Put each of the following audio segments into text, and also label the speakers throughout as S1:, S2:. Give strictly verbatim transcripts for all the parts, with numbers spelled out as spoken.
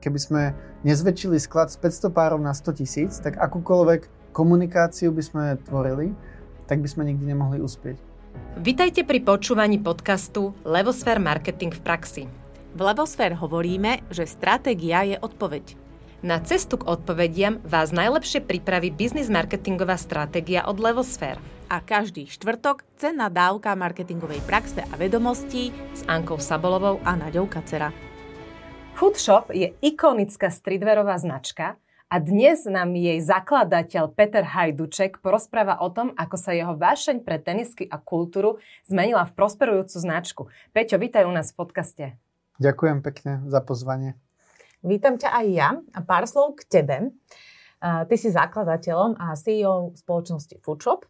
S1: keby sme nezväčšili sklad z päťsto párov na sto tisíc, tak akúkoľvek komunikáciu by sme tvorili, tak by sme nikdy nemohli uspieť.
S2: Vitajte pri počúvaní podcastu Levosfér marketing v praxi.
S3: V Levosfér hovoríme, že stratégia je odpoveď.
S2: Na cestu k odpovediam vás najlepšie pripraví biznis marketingová stratégia od Levosfér.
S3: A každý štvrtok cenná dávka marketingovej praxe a vedomostí
S2: s Ankou Sabolovou
S3: a Naďou Kacera.
S2: Foodshop je ikonická streetwearová značka a dnes nám jej zakladateľ Peter Hajduček porozpráva o tom, ako sa jeho vášeň pre tenisky a kultúru zmenila v prosperujúcu značku. Peťo, vítaj u nás v podcaste.
S1: Ďakujem pekne za pozvanie.
S3: Vítam ťa aj ja a pár slov k tebe. Ty si zakladateľom a sí í ó spoločnosti Foodshop,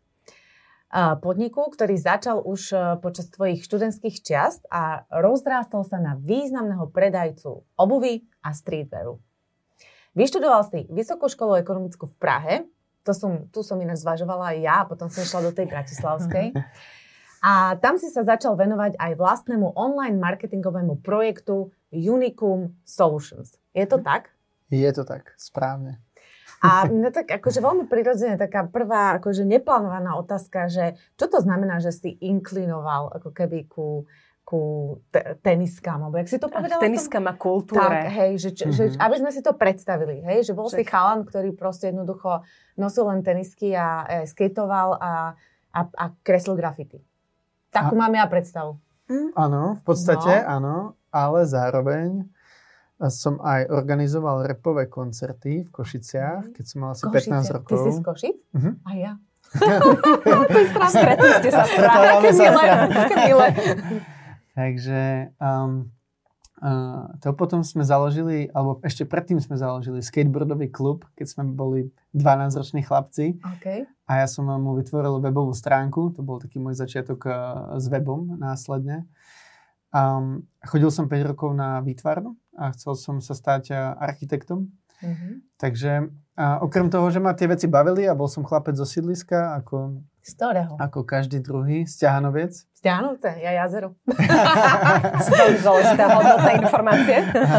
S3: podniku, ktorý začal už počas tvojich študentských čiast a rozrástol sa na významného predajcu obuvy a streetwearu. Vyštudoval si Vysokú školu ekonomickú v Prahe, to som, tu som ináč zvažovala aj ja, a potom som išla do tej bratislavskej. A tam si sa začal venovať aj vlastnému online marketingovému projektu Unicum Solutions. Je to tak?
S1: Je to tak, správne.
S3: A mňa tak akože veľmi prirodzene taká prvá akože neplánovaná otázka, že čo to znamená, že si inklinoval ako keby ku, ku te- teniskám, alebo jak si to povedala?
S2: Teniskám a kultúre.
S3: Tak, hej, že, mm-hmm. že, aby sme si to predstavili, hej, že bol Však. si chalan, ktorý proste jednoducho nosil len tenisky a e, skejtoval a, a, a kreslil grafity. Takú a... mám ja predstavu.
S1: Áno, v podstate
S3: no.
S1: áno, ale zároveň som aj organizoval rapové koncerty v Košiciach, keď som mal asi Košice. pätnásť rokov.
S3: Ty si z Košic?
S1: Uh-huh.
S3: A ja. To je strašné. Stretli ste sa v Prahe. Aké milé. Aké milé.
S1: Takže um, uh, to potom sme založili, alebo ešte predtým sme založili skateboardový klub, keď sme boli dvanásťroční chlapci.
S3: Okay.
S1: A ja som mu vytvoril webovú stránku. To bol taký môj začiatok uh, s webom následne. Um, chodil som päť rokov na výtvarnu a chcel som sa stať uh, architektom. Mm-hmm. Takže uh, okrem toho, že ma tie veci bavili a bol som chlapec zo sídliska, ako,
S3: z ktorého?
S1: Ako každý druhý, z Ťahanoviec.
S3: Z Ťahanovce, ja jazero. Sú veľmi dôležité hodnotné informácie.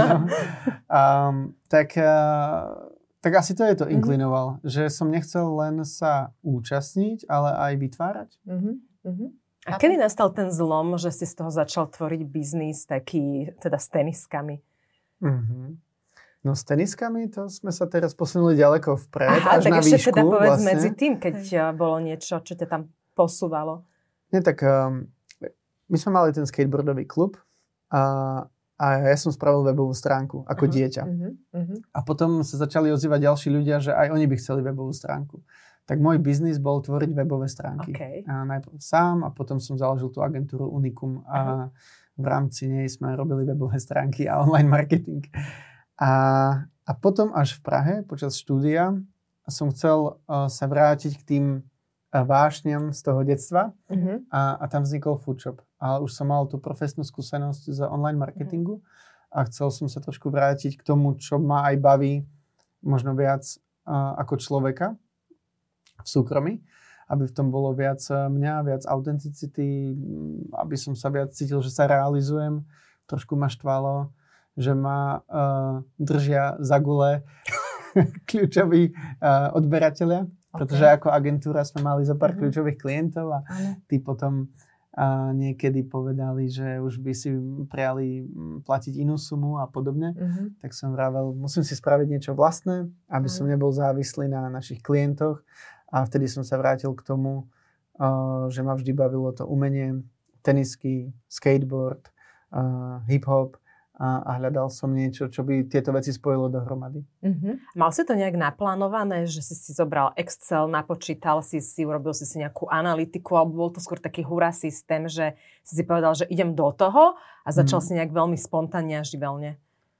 S1: um, tak, uh, tak asi to je to inklinoval, mm-hmm. že som nechcel len sa účastniť, ale aj vytvárať.
S3: Mhm, mhm.
S2: A kedy nastal ten zlom, že si z toho začal tvoriť biznis taký, teda s teniskami?
S1: Mm-hmm. No s teniskami, to sme sa teraz posunuli ďaleko vpred,
S2: Aha,
S1: až na výšku. Aha, tak
S2: ešte teda povedz
S1: vlastne.
S2: medzi tým, keď Hej. bolo niečo, čo ťa tam posúvalo.
S1: Nie, tak um, my sme mali ten skateboardový klub a, a ja som spravil webovú stránku ako uh-huh. dieťa. Uh-huh. Uh-huh. A potom sa začali ozývať ďalší ľudia, že aj oni by chceli webovú stránku. Tak môj biznis bol tvoriť webové stránky.
S2: Okay.
S1: A najprv sám a potom som založil tú agentúru Unicum a uh-huh. v rámci nej sme robili webové stránky a online marketing. A, a potom až v Prahe počas štúdia som chcel uh, sa vrátiť k tým uh, vášňam z toho detstva uh-huh. a, a tam vznikol Foodshop. Ale už som mal tú profesnú skúsenosť z online marketingu uh-huh. a chcel som sa trošku vrátiť k tomu, čo ma aj baví možno viac uh, ako človeka v súkromí, aby v tom bolo viac mňa, viac autenticity, aby som sa viac cítil, že sa realizujem. Trošku ma štvalo, že ma uh, držia za gule kľúčoví uh, odberatelia, okay. pretože ako agentúra sme mali zo pár uh-huh. kľúčových klientov a uh-huh. tí potom uh, niekedy povedali, že už by si prijali platiť inú sumu a podobne. Uh-huh. Tak som vravel, musím si spraviť niečo vlastné, aby uh-huh. som nebol závislý na našich klientoch. A vtedy som sa vrátil k tomu, uh, že ma vždy bavilo to umenie, tenisky, skateboard, uh, hip-hop a, a hľadal som niečo, čo by tieto veci spojilo dohromady.
S2: Mm-hmm. Mal si to nejak naplánované, že si si zobral Excel, napočítal si si, urobil si si nejakú analytiku, alebo bol to skôr taký hurá systém, že si si povedal, že idem do toho a začal mm. si nejak veľmi spontánne a živelne?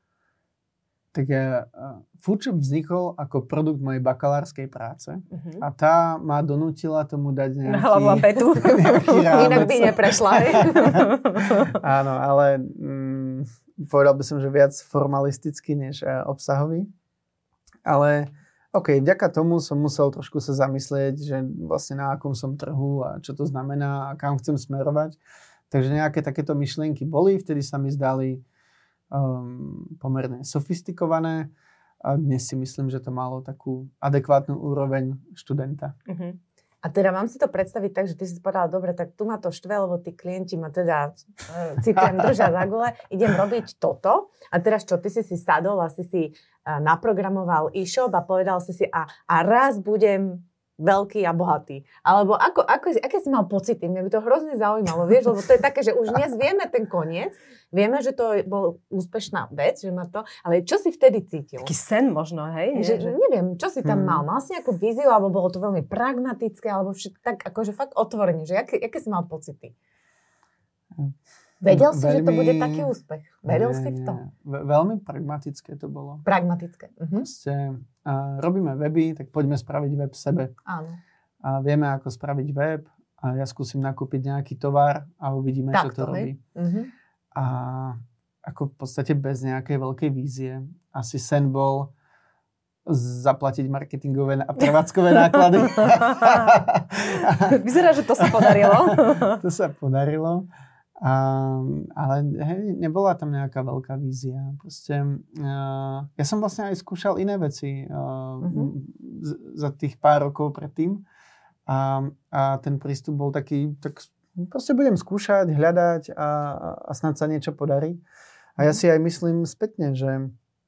S1: Tak uh, Foodshop vznikol ako produkt mojej bakalárskej práce uh-huh. a tá ma donútila tomu dať nejaký...
S2: Na hlavu a petu.
S3: Inak by neprešla.
S1: Áno, ale mm, povedal by som, že viac formalisticky než uh, obsahový. Ale OK, vďaka tomu som musel trošku sa zamyslieť, že vlastne na akom som trhu a čo to znamená a kam chcem smerovať. Takže nejaké takéto myšlienky boli, vtedy sa mi zdali um, pomerne sofistikované a dnes si myslím, že to malo takú adekvátnu úroveň študenta.
S3: Uh-huh. A teda mám si to predstaviť tak, že ty si povedala, dobre, tak tu ma to štve, lebo tí klienti ma teda uh, citujem, držia za gule, idem robiť toto. A teraz čo, ty si si sadol a si si uh, naprogramoval e-shop a povedal si si a, a raz budem veľký a bohatý. Alebo ako, ako, aké si mal pocity? Mňa by to hrozne zaujímalo, vieš, lebo to je také, že už dnes vieme ten koniec, vieme, že to bol úspešná vec, že má to, ale čo si vtedy cítil?
S2: Taký sen možno, hej?
S3: Že, že... Neviem, čo si tam hmm. mal? Mal si nejakú víziu, alebo bolo to veľmi pragmatické, alebo všetko tak akože fakt otvorene, že aké, aké si mal pocity? Vedel si, veľmi, že to bude taký úspech? Vedel nie, si v tom?
S1: Ve- veľmi pragmatické to bolo.
S3: Pragmatické. Uh-huh.
S1: Proste, a robíme weby, tak poďme spraviť web sebe.
S3: Áno.
S1: A vieme, ako spraviť web a ja skúsim nakúpiť nejaký tovar a uvidíme, tak čo to, to robí. Uh-huh. A ako v podstate bez nejakej veľkej vízie. Asi sen bol zaplatiť marketingové a prevádzkové náklady.
S2: Vyzerá, že to sa podarilo.
S1: To sa podarilo. A, ale hej, nebola tam nejaká veľká vízia. Proste, uh, ja som vlastne aj skúšal iné veci uh, uh-huh. z, za tých pár rokov predtým. A, a ten prístup bol taký, tak proste budem skúšať, hľadať a, a snad sa niečo podarí. A ja si aj myslím spätne, že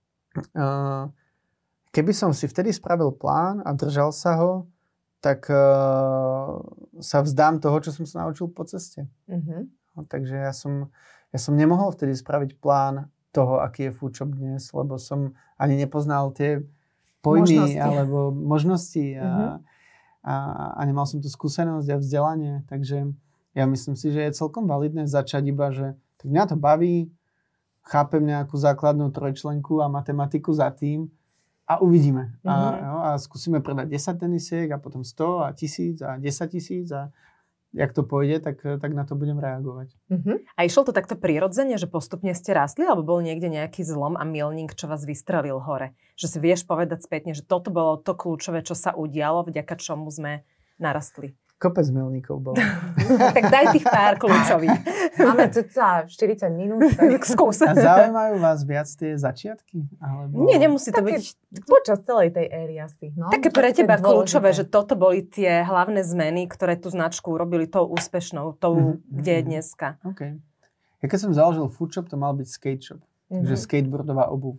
S1: uh, keby som si vtedy spravil plán a držal sa ho, tak uh, sa vzdám toho, čo som sa naučil po ceste. Uh-huh. No, takže ja som, ja som nemohol vtedy spraviť plán toho, aký je Foodshop dnes, lebo som ani nepoznal tie pojmy možnosti. alebo možnosti a, uh-huh. a, a nemal som tú skúsenosť a vzdelanie. Takže ja myslím si, že je celkom validné začať iba, že tak mňa to baví, chápem nejakú základnú trojčlenku a matematiku za tým a uvidíme. Uh-huh. A, jo, a skúsime predať desať tenisiek a potom sto a tisíc a desať tisíc a jak to pôjde, tak, tak na to budem reagovať.
S2: Uh-huh. A išlo to takto prirodzene, že postupne ste rastli, alebo bol niekde nejaký zlom a milník, čo vás vystrelil hore? Že si vieš povedať spätne, že toto bolo to kľúčové, čo sa udialo, vďaka čomu sme narastli?
S1: Kopec milníkov bolo.
S2: Tak daj tých pár kľúčových.
S3: Máme cca štyridsať minút. Tak
S2: skús.
S1: A zaujímajú vás viac tie začiatky? Alebo...
S2: Nie, nemusí to
S3: také,
S2: byť...
S3: Počas celej tej éry asi. No?
S2: Také pre teba kľúčové, že toto boli tie hlavné zmeny, ktoré tú značku urobili tou úspešnou, tou, mm-hmm. kde je dneska.
S1: OK. Ja keď som založil Foodshop, to mal byť skate shop. Mm-hmm. Takže skateboardová obuv.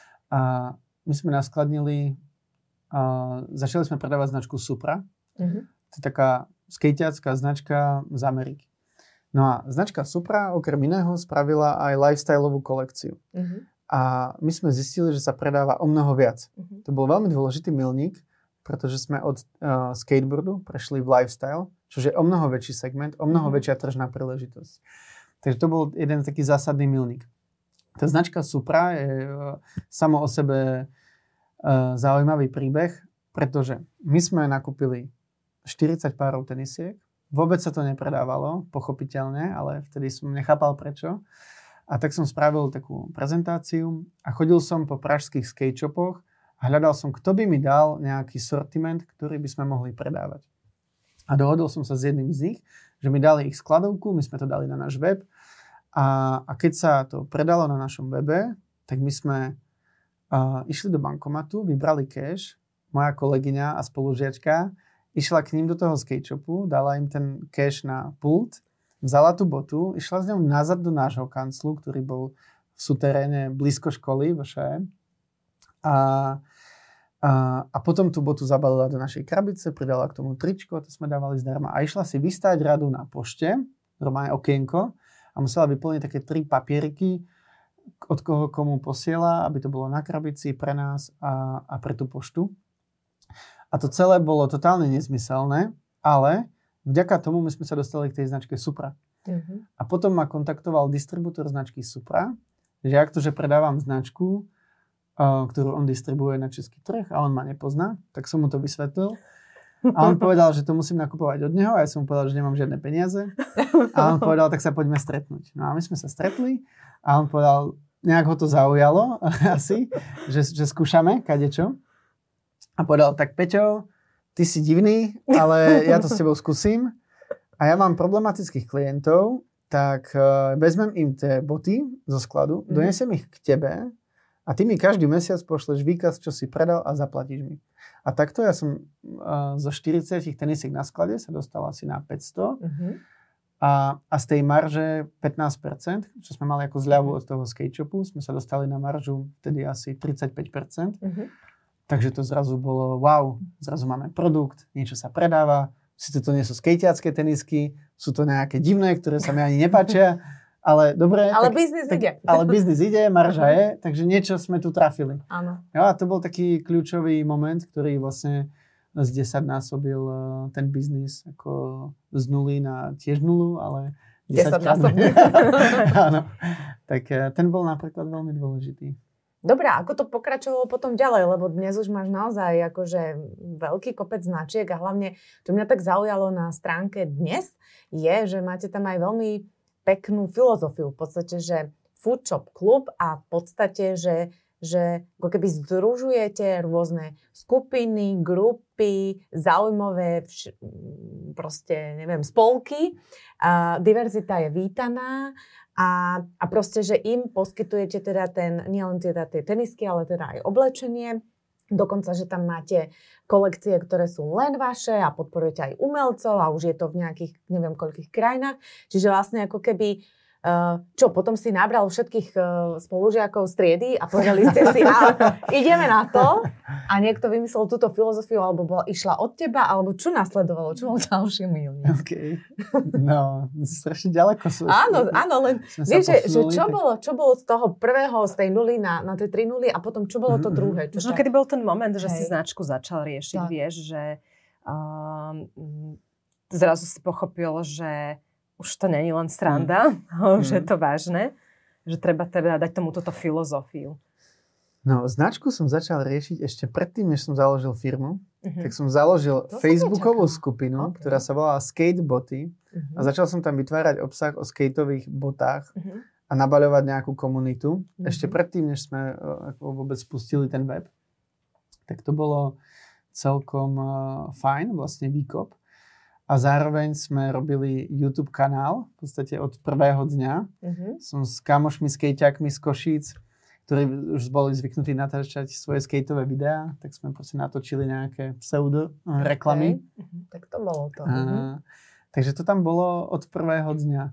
S1: A my sme naskladnili, a začali sme predávať značku Supra. Mm-hmm. To je taká skejťacká značka z Ameriky. No a značka Supra okrem iného spravila aj lifestyleovú kolekciu. Uh-huh. A my sme zistili, že sa predáva o mnoho viac. Uh-huh. To bol veľmi dôležitý milník, pretože sme od uh, skateboardu prešli v lifestyle, čo je o mnoho väčší segment, o mnoho uh-huh. väčšia tržná príležitosť. Takže to bol jeden taký zásadný milník. Tá značka Supra je uh, samo o sebe uh, zaujímavý príbeh, pretože my sme nakúpili štyridsať párov tenisiek. Vôbec sa to nepredávalo, pochopiteľne, ale vtedy som nechápal prečo. A tak som spravil takú prezentáciu a chodil som po pražských skate shopoch a hľadal som, kto by mi dal nejaký sortiment, ktorý by sme mohli predávať. A dohodol som sa s jedným z nich, že mi dali ich skladovku, my sme to dali na náš web a, a keď sa to predalo na našom webe, tak my sme uh, išli do bankomatu, vybrali cash, moja kolegyňa a spolužiačka išla k ním do toho skate shopu, dala im ten cash na pult, vzala tú botu, išla s ňou nazad do nášho kanclu, ktorý bol v suteréne blízko školy v vé š é. A, a, a potom tú botu zabalila do našej krabice, pridala k tomu tričko, to sme dávali zdarma. A išla si vystáť radu na pošte, normálne okienko, a musela vyplniť také tri papieriky, od koho komu posiela, aby to bolo na krabici, pre nás a, a pre tú poštu. A to celé bolo totálne nezmyselné, ale vďaka tomu my sme sa dostali k tej značke Supra. Uh-huh. A potom ma kontaktoval distribútor značky Supra, že ak to, že predávam značku, uh, ktorú on distribuuje na český trh a on ma nepozná, tak som mu to vysvetlil. A on povedal, že to musím nakupovať od neho a ja som mu povedal, že nemám žiadne peniaze. A on povedal, tak sa poďme stretnúť. No a my sme sa stretli a on povedal, nejak ho to zaujalo asi, že, že skúšame kadečo. A povedal, tak Peťo, ty si divný, ale ja to s tebou skúsim. A ja mám problematických klientov, tak uh, vezmem im tie boty zo skladu, mm-hmm. donesem ich k tebe a ty mi každý mesiac pošleš výkaz, čo si predal a zaplatíš mi. A takto ja som uh, zo štyridsať tenisiek na sklade sa dostal asi na päťsto mm-hmm. a, a z tej marže pätnásť percent, čo sme mali ako zľavu od toho skate shopu, sme sa dostali na maržu vtedy asi tridsaťpäť percent. Mm-hmm. Takže to zrazu bolo wow, zrazu máme produkt, niečo sa predáva, sice to nie sú skejťacké tenisky, sú to nejaké divné, ktoré sa mi ani nepáčia, ale dobre.
S3: Ale
S1: tak,
S3: biznis
S1: tak,
S3: ide.
S1: Ale biznis ide, marža je, takže niečo sme tu trafili.
S3: Áno.
S1: Jo, a to bol taký kľúčový moment, ktorý vlastne z desať násobil ten biznis ako z nuly na tiež nulu, ale
S3: desať násobne.
S1: Áno. Tak ten bol napríklad veľmi dôležitý.
S3: Dobre, ako to pokračovalo potom ďalej, lebo dnes už máš naozaj akože veľký kopec značiek a hlavne, čo mňa tak zaujalo na stránke dnes, je, že máte tam aj veľmi peknú filozofiu, v podstate, že Food Shop Club a v podstate, že, že ako keby združujete rôzne skupiny, grupy, zaujímavé vš- proste, neviem, spolky. A diverzita je vítaná. A, a proste, že im poskytujete teda ten, nielen teda tie tenisky, ale teda aj oblečenie. Dokonca, že tam máte kolekcie, ktoré sú len vaše a podporujete aj umelcov a už je to v nejakých, neviem koľkých krajinách. Čiže vlastne ako keby, uh, čo, potom si nabral všetkých uh, spolužiakov z triedy a povedali ste si, a ideme na to. A niekto vymyslel túto filozofiu, alebo bola, išla od teba, alebo čo nasledovalo? Čo bol ďalší milník?
S1: OK. No, strašne ďaleko sú.
S3: Áno, áno, len vieš, že, že čo, tak... bolo, čo bolo z toho prvého, z tej nuly na, na tej tri nuly a potom čo bolo to mm-hmm. druhé? Čo
S2: Možno kedy bol ten moment, že
S3: Hej.
S2: si značku začal riešiť,
S3: tak.
S2: vieš, že um, zrazu si pochopil, že už to není len sranda, mm. ale už mm. je to vážne, že treba teda dať tomu túto filozofiu.
S1: No, značku som začal riešiť ešte predtým, než som založil firmu. Uh-huh. Tak som založil
S3: to
S1: Facebookovú skupinu, okay. ktorá sa volala Skateboty. Uh-huh. A začal som tam vytvárať obsah o skateových botách uh-huh. a nabaľovať nejakú komunitu. Uh-huh. Ešte predtým, než sme uh, vôbec spustili ten web. Tak to bolo celkom uh, fajn, vlastne výkop. A zároveň sme robili YouTube kanál, v podstate od prvého dňa. Uh-huh. Som s kamošmi, skejťákmi z Košíc, ktorí už boli zvyknutí natáčať svoje skateové videá, tak sme proste natočili nejaké pseudo reklamy.
S3: Okay. Tak to bolo to.
S1: A, takže to tam bolo od prvého dňa.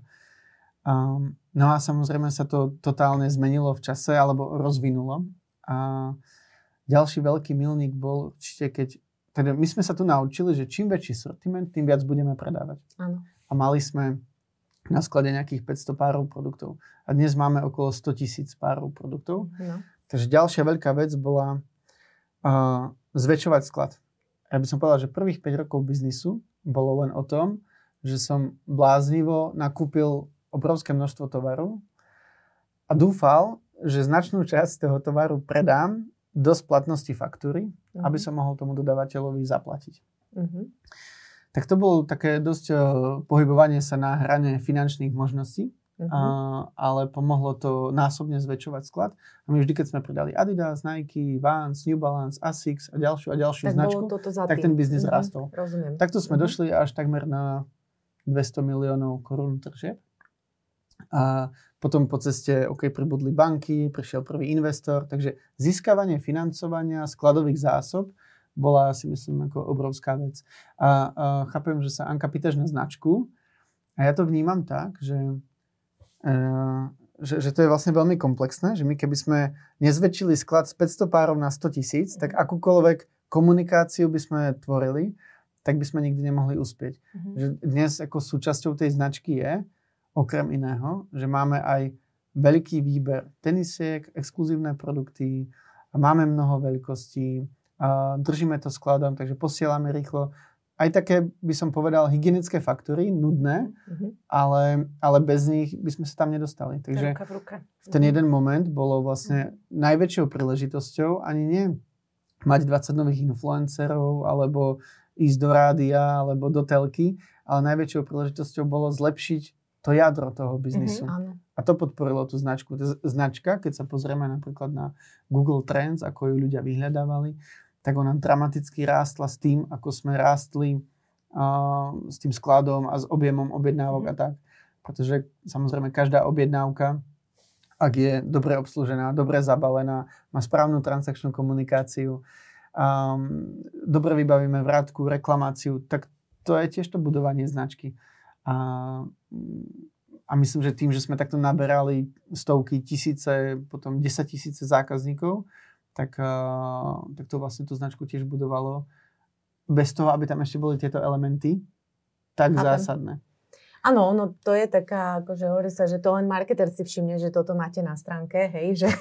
S1: Um, no a samozrejme sa to totálne zmenilo v čase, alebo rozvinulo. A ďalší veľký milník bol určite, keď... Teda my sme sa tu naučili, že čím väčší sortiment, tým viac budeme predávať.
S3: Áno.
S1: A mali sme na sklade nejakých päťsto párov produktov. A dnes máme okolo stotisíc párov produktov. No. Takže ďalšia veľká vec bola uh, zväčšovať sklad. Ja by som povedal, že prvých päť rokov biznisu bolo len o tom, že som bláznivo nakúpil obrovské množstvo tovaru a dúfal, že značnú časť toho tovaru predám do splatnosti faktúry, uh-huh. aby som mohol tomu dodávateľovi zaplatiť. Uh-huh. Tak to bolo také dosť uh, pohybovanie sa na hrane finančných možností, uh-huh. uh, ale pomohlo to násobne zväčšovať sklad. A my vždy, keď sme pridali Adidas, Nike, Vans, New Balance, Asics a ďalšiu a ďalšiu tak značku, tak ten biznis uh-huh. rastol.
S3: Rozumiem.
S1: Takto sme uh-huh. došli až takmer na dvesto miliónov korún tržieb. A potom po ceste OK, pribudli banky, prišiel prvý investor, takže získavanie financovania skladových zásob bola, si myslím, ako obrovská vec. A, a chápem, že sa Anka pýtaš na značku a ja to vnímam tak, že, e, že, že to je vlastne veľmi komplexné, že my keby sme nezväčšili sklad z päťsto párov na sto tisíc, tak akúkoľvek komunikáciu by sme tvorili, tak by sme nikdy nemohli uspieť. Mm-hmm. Že dnes ako súčasťou tej značky je, okrem iného, že máme aj veľký výber tenisiek, exkluzívne produkty, máme mnoho veľkostí, a držíme to skladom, takže posielame rýchlo. Aj také, by som povedal, hygienické faktúry, nudné, mm-hmm. ale, ale bez nich by sme sa tam nedostali. Takže
S2: ruka v ruke.
S1: v ten jeden moment bolo vlastne mm-hmm. najväčšou príležitosťou ani nie mať dvadsať nových influencerov, alebo ísť do rádia, alebo do telky, ale najväčšou príležitosťou bolo zlepšiť to jadro toho biznisu. Mm-hmm, a to podporilo tú značku. Značka, keď sa pozrieme napríklad na Google Trends, ako ju ľudia vyhľadávali, tak ona dramaticky rástla s tým, ako sme rástli uh, s tým skladom a s objemom objednávok mm-hmm. a tak. pretože samozrejme každá objednávka, ak je dobre obslužená, dobre zabalená, má správnu transakčnú komunikáciu, um, dobre vybavíme vrátku, reklamáciu, tak to je tiež to budovanie značky. A, a myslím, že tým, že sme takto naberali stovky, tisíce, potom desaťtisíce zákazníkov, tak, uh, tak to vlastne tú značku tiež budovalo bez toho, aby tam ešte boli tieto elementy tak
S3: a
S1: zásadné.
S3: Áno, no to je taká, akože hovorí sa, že to len marketer si všimne, že toto máte na stránke, hej, že,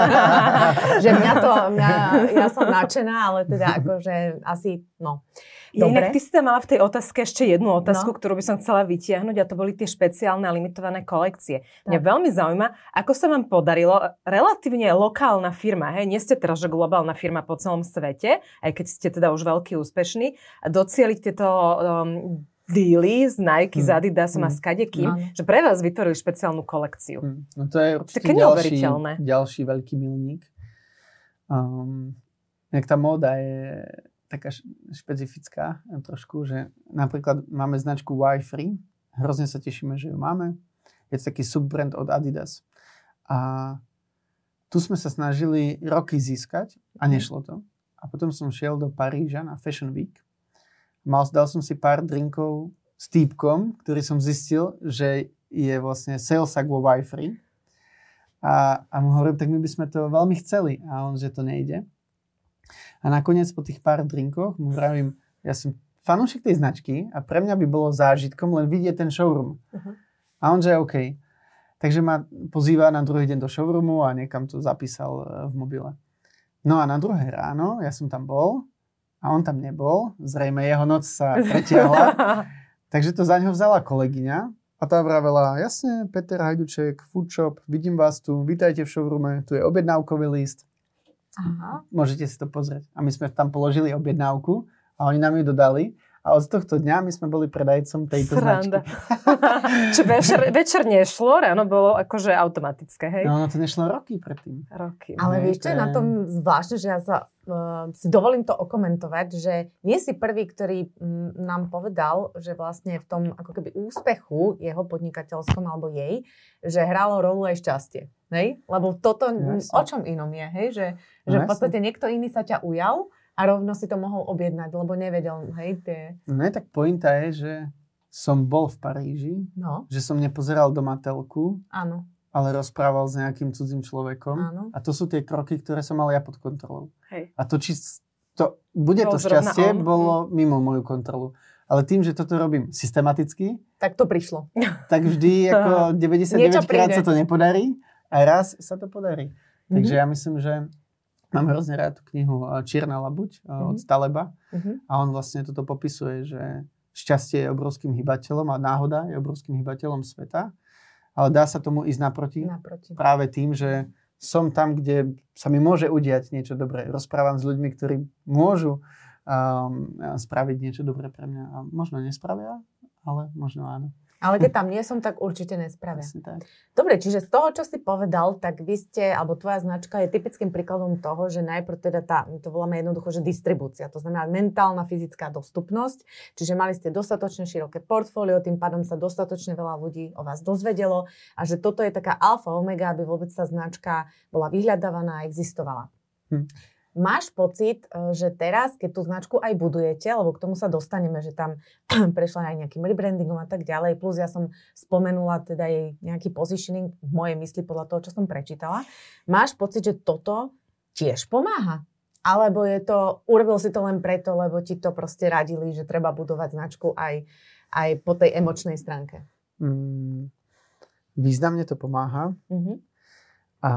S3: že mňa to, mňa, ja som nadšená, ale teda akože asi, no.
S2: Ja, inak ty si tam mala v tej otázke ešte jednu otázku,
S3: No.
S2: ktorú by som chcela vytiahnuť, a to boli tie špeciálne a limitované kolekcie.
S3: Tak.
S2: Mňa veľmi zaujíma, ako sa vám podarilo, relatívne lokálna firma, hej, nie ste teraz, že globálna firma po celom svete, aj keď ste teda už veľký úspešní, a docieliť tieto um, díly z Nike, z
S1: Hmm.
S2: Adidasom a
S1: Hmm.
S2: s kadekým,
S3: Áno.
S2: že pre vás vytvorili špeciálnu kolekciu.
S1: Hmm. No to je určite
S2: Také
S1: ďalší,
S2: neuveriteľné.
S1: ďalší veľký milník. Um, jak tá móda je taká š- špecifická trošku, že napríklad máme značku Y-Free, hrozne sa tešíme, že ju máme. Je to taký subbrand od Adidas. A tu sme sa snažili roky získať a nešlo to. A potom som šiel do Paríža na Fashion Week. Mal, dal som si pár drinkov s týpkom, ktorý som zistil, že je vlastne salesák vo Y-Free. A, a mu hovorím, tak my by sme to veľmi chceli. A on, že to nejde. A nakoniec po tých pár drinkoch mu vravím, ja som fanúšik tej značky a pre mňa by bolo zážitkom len vidieť ten showroom.
S3: Uh-huh.
S1: A on, že OK. Takže ma pozýva na druhý deň do showroomu a niekam to zapísal v mobile. No a na druhé ráno, ja som tam bol a on tam nebol. Zrejme jeho noc sa pretiahla. Takže to za ňo vzala kolegyňa a tá vravela, jasne, Peter Hajduček, Food Shop, vidím vás tu, vítajte v showroome, tu je objednávkový list.
S3: Aha.
S1: Môžete si to pozrieť. A my sme tam položili objednávku a oni nám ju dodali. A od tohto dňa my sme boli predajcom tejto
S2: Sranda.
S1: značky.
S2: Čiže večer, večer nešlo, ráno bolo akože automatické, hej?
S1: No, no to nešlo roky predtým.
S2: Roky.
S3: Ale
S1: Hej,
S3: vieš, čo je
S1: to je-
S3: na tom zvláštne, že ja sa uh, si dovolím to okomentovať, že nie si prvý, ktorý mm, nám povedal, že vlastne v tom ako keby úspechu jeho podnikateľskom alebo jej, že hralo rolu aj šťastie. Hej? Lebo toto
S1: Jasne.
S3: o čom inom je, hej? Že,
S1: No
S3: že v
S1: jasne.
S3: podstate niekto iný sa ťa ujal a rovno si to mohol objednať, lebo nevedel, hej, tie...
S1: No tak pointa je, že som bol v Paríži,
S3: No,
S1: že som nepozeral doma telku,
S3: áno,
S1: ale rozprával s nejakým cudzým človekom.
S3: áno.
S1: A to sú tie kroky, ktoré som mal ja pod kontrolou.
S2: Hej.
S1: A to, či to, bude
S2: Bol
S1: to
S2: zrovna
S1: šťastie,
S2: on.
S1: bolo mimo moju kontrolu. Ale tým, že toto robím systematicky,
S3: Tak to prišlo.
S1: tak vždy ako deväťdesiatdeväť krát
S3: príde.
S1: sa to nepodarí a raz sa to podarí. Takže
S3: Mhm.
S1: ja myslím, že mám hrozne rád tú knihu eh, Čierna labuť eh, od
S3: Mhm.
S1: Taleba
S3: Mhm.
S1: a on vlastne toto popisuje, že šťastie je obrovským hybateľom a náhoda je obrovským hybateľom sveta, ale dá sa tomu ísť naproti
S3: Naproti.
S1: práve tým, že som tam, kde sa mi môže udiať niečo dobré. Rozprávam s ľuďmi, ktorí môžu um, spraviť niečo dobré pre mňa a možno nespravia, ale možno áno.
S3: Ale keď tam nie som, tak určite nespravia.
S1: Presne tak.
S3: Dobre, čiže z toho, čo si povedal, tak vy ste, alebo tvoja značka je typickým príkladom toho, že najprv teda tá, my to voláme jednoducho, že distribúcia, to znamená mentálna, fyzická dostupnosť, čiže mali ste dostatočne široké portfólio, tým pádom sa dostatočne veľa ľudí o vás dozvedelo a že toto je taká alfa omega, aby vôbec tá značka bola vyhľadávaná a existovala.
S1: Hm.
S3: Máš pocit, že teraz, keď tú značku aj budujete, lebo k tomu sa dostaneme, že tam prešla aj nejakým rebrandingom a tak ďalej, plus ja som spomenula teda jej nejaký positioning v mojej mysli podľa toho, čo som prečítala. Máš pocit, že toto tiež pomáha? Alebo je to, urobil si to len preto, lebo ti to proste radili, že treba budovať značku aj, aj po tej emočnej stránke?
S1: Mm, významne to pomáha.
S3: Mhm.
S1: A